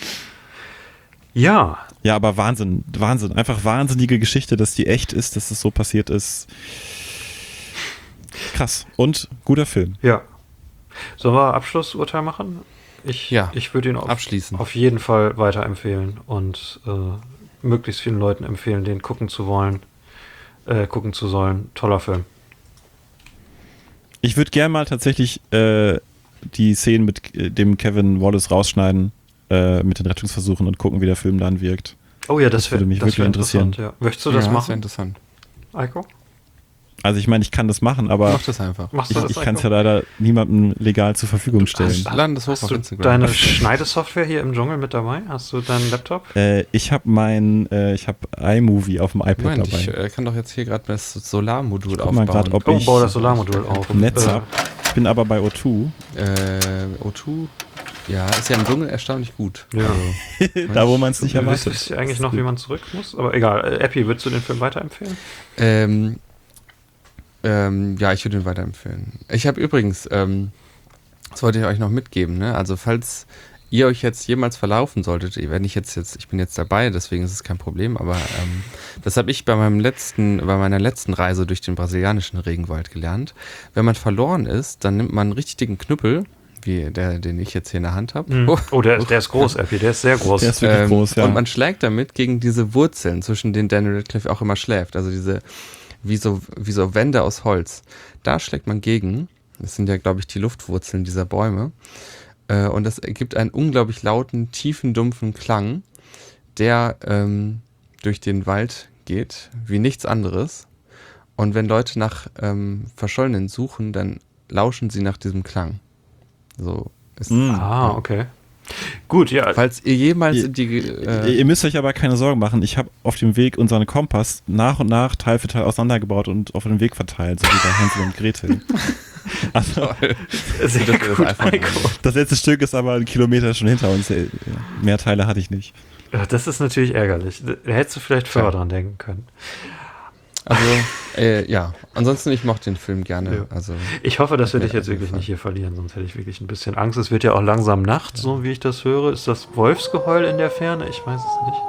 ja, Ja, aber Wahnsinn, Wahnsinn. Einfach wahnsinnige Geschichte, dass die echt ist, dass es so passiert ist. Krass. Und guter Film. ja. Sollen wir Abschlussurteil machen? Ich, Ja, ich würde ihn auf, abschließen. auf jeden Fall weiterempfehlen und äh, möglichst vielen Leuten empfehlen, den gucken zu wollen, äh, gucken zu sollen. Toller Film. Ich würde gerne mal tatsächlich äh, die Szenen mit äh, dem Kevin Wallace rausschneiden, äh, mit den Rettungsversuchen und gucken, wie der Film dann wirkt. Oh ja, das, Das würde wär- mich das wirklich wär interessieren. interessant, Ja. Möchtest du das ja, Das wäre machen, interessant. Eiko? Also ich meine, ich kann das machen, aber Mach das einfach. Machst ich, du das, ich kann es Eiko? ja leider niemandem legal zur Verfügung stellen. Hast- Laden das hoch Hast auf du Instagram. deine Schneidesoftware hier im Dschungel mit dabei? Hast du deinen Laptop? Äh, ich habe mein, äh, ich habe iMovie auf dem iPad Moment, dabei. ich äh, kann doch jetzt hier gerade das Solarmodul guck mal aufbauen. grad, ob Oh, ich bau das Solarmodul auf. vom Netz Äh, ab. Ich bin aber bei O zwei. Äh, O zwei, ja, ist ja im Dschungel erstaunlich gut. Ja. Also, Da, wo man es nicht Wisst erwartet. wisst ihr eigentlich noch, wie man zurück muss? Aber egal. Äh, Epi, würdest du den Film weiterempfehlen? ähm, ähm, ja, ich würde ihn weiterempfehlen. Ich habe übrigens, ähm, das wollte ich euch noch mitgeben, ne? Also falls ihr euch jetzt jemals verlaufen solltet, wenn ich jetzt jetzt, ich bin jetzt dabei, deswegen ist es kein Problem, aber ähm, das habe ich bei meinem letzten, bei meiner letzten Reise durch den brasilianischen Regenwald gelernt. Wenn man verloren ist, dann nimmt man einen richtig dicken Knüppel, wie der, den ich jetzt hier in der Hand habe. Mhm. Oh, der, ist- der ist groß, Epi. Der ist sehr groß. Der ist wirklich Ähm, groß, ja. Und man schlägt damit gegen diese Wurzeln, zwischen denen Daniel Radcliffe auch immer schläft. Also diese, wie so, wie so Wände aus Holz. Da schlägt man gegen. Das sind ja, glaube ich, die Luftwurzeln dieser Bäume. Äh, und das ergibt einen unglaublich lauten, tiefen, dumpfen Klang, der ähm, durch den Wald geht, wie nichts anderes. Und wenn Leute nach ähm, Verschollenen suchen, dann lauschen sie nach diesem Klang. So ist Mm. Ah, okay. Gut, ja. Falls ihr jemals Ihr- in die... Ihr, Äh, ihr müsst euch aber keine Sorgen machen. Ich habe auf dem Weg unseren Kompass nach und nach Teil für Teil auseinandergebaut und auf dem Weg verteilt, so wie bei Hänsel und Gretel. Also, Sehr das ist gut, einfach Heiko. das letzte Stück ist aber einen Kilometer schon hinter uns. Mehr Teile hatte ich nicht. Ja, das ist natürlich ärgerlich. Da hättest du vielleicht vorher Klar. dran denken können. also, äh, ja. Ansonsten, ich mochte den Film gerne. Ja. Also, Ich hoffe, dass wir Hat mir dich jetzt sehr wirklich gefallen. nicht hier verlieren, sonst hätte ich wirklich ein bisschen Angst. Es wird ja auch langsam Nacht, so wie ich das höre. Ist das Wolfsgeheul in der Ferne? Ich weiß es nicht.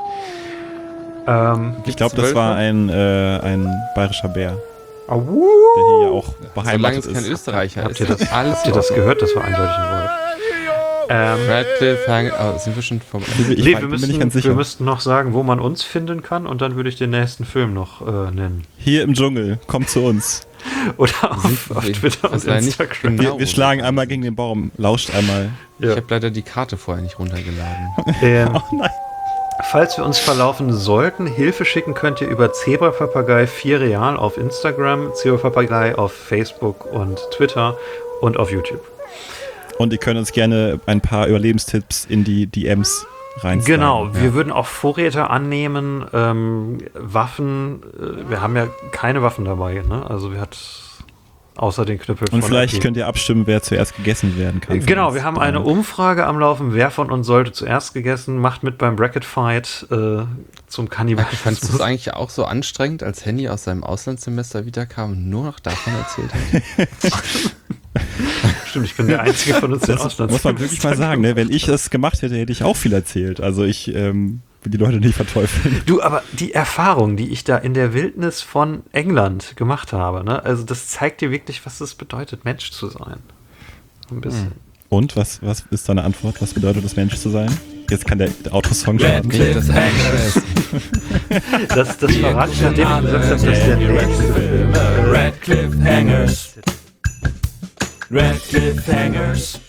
Ähm, Ich glaube, das Wölfe? war ein, äh, ein bayerischer Bär, au, der hier ja auch solange beheimatet es kein ist. Österreicher Habt ist, ihr das- ist alles habt ihr das gehört? Das war eindeutig ein Wolf. Ähm, Radcliffe, Hang oh, sind wir schon vorbei? Ich, nee, ich wir bin müssten, nicht ganz sicher. wir müssten noch sagen, wo man uns finden kann und dann würde ich den nächsten Film noch äh, nennen. Hier im Dschungel, kommt zu uns. Oder auf, auf wir- Twitter das und war nicht Instagram. genau. Wir, wo wir sie schlagen sind. einmal gegen den Baum, lauscht einmal. Ich Ja. habe leider die Karte vorher nicht runtergeladen. Ähm, Oh nein. Falls wir uns verlaufen sollten, Hilfe schicken könnt ihr über Zebrapapagei vier Real auf Instagram, Zebrapapagei auf Facebook und Twitter und auf YouTube. Und ihr könnt uns gerne ein paar Überlebenstipps in die D Ms reinschreiben. Genau, ja. wir würden auch Vorräte annehmen, ähm, Waffen, äh, wir haben ja keine Waffen dabei, ne? Also wir hat außer den Knüppel Und von vielleicht Aki. könnt ihr abstimmen, wer zuerst gegessen werden kann. von Genau, uns. wir haben eine Umfrage am Laufen, wer von uns sollte zuerst gegessen, macht mit beim Bracket Fight äh, zum Fandest du es Kannibalismus. eigentlich auch so anstrengend, als Henny aus seinem Auslandssemester wiederkam und nur noch davon erzählt hat? Stimmt, ich bin der Einzige von uns, der Das muss man wirklich mal sagen, ne? Wenn ich das gemacht hätte, hätte ich auch viel erzählt. Also ich ähm, will die Leute nicht verteufeln. Du, aber die Erfahrung, die ich da in der Wildnis von England gemacht habe, ne? Also das zeigt dir wirklich, was es bedeutet, Mensch zu sein. Ein bisschen. Und, was, was ist deine Antwort? Was bedeutet es, Mensch zu sein? Jetzt kann der Autosong starten. Radcliffe Hangers. Das, das Wir verrate ich, gucken nachdem ich alle gesagt habe, dass der Daniel nächste Radcliffe Film Filme. Radcliffe Hangers. Radcliffe Hangers.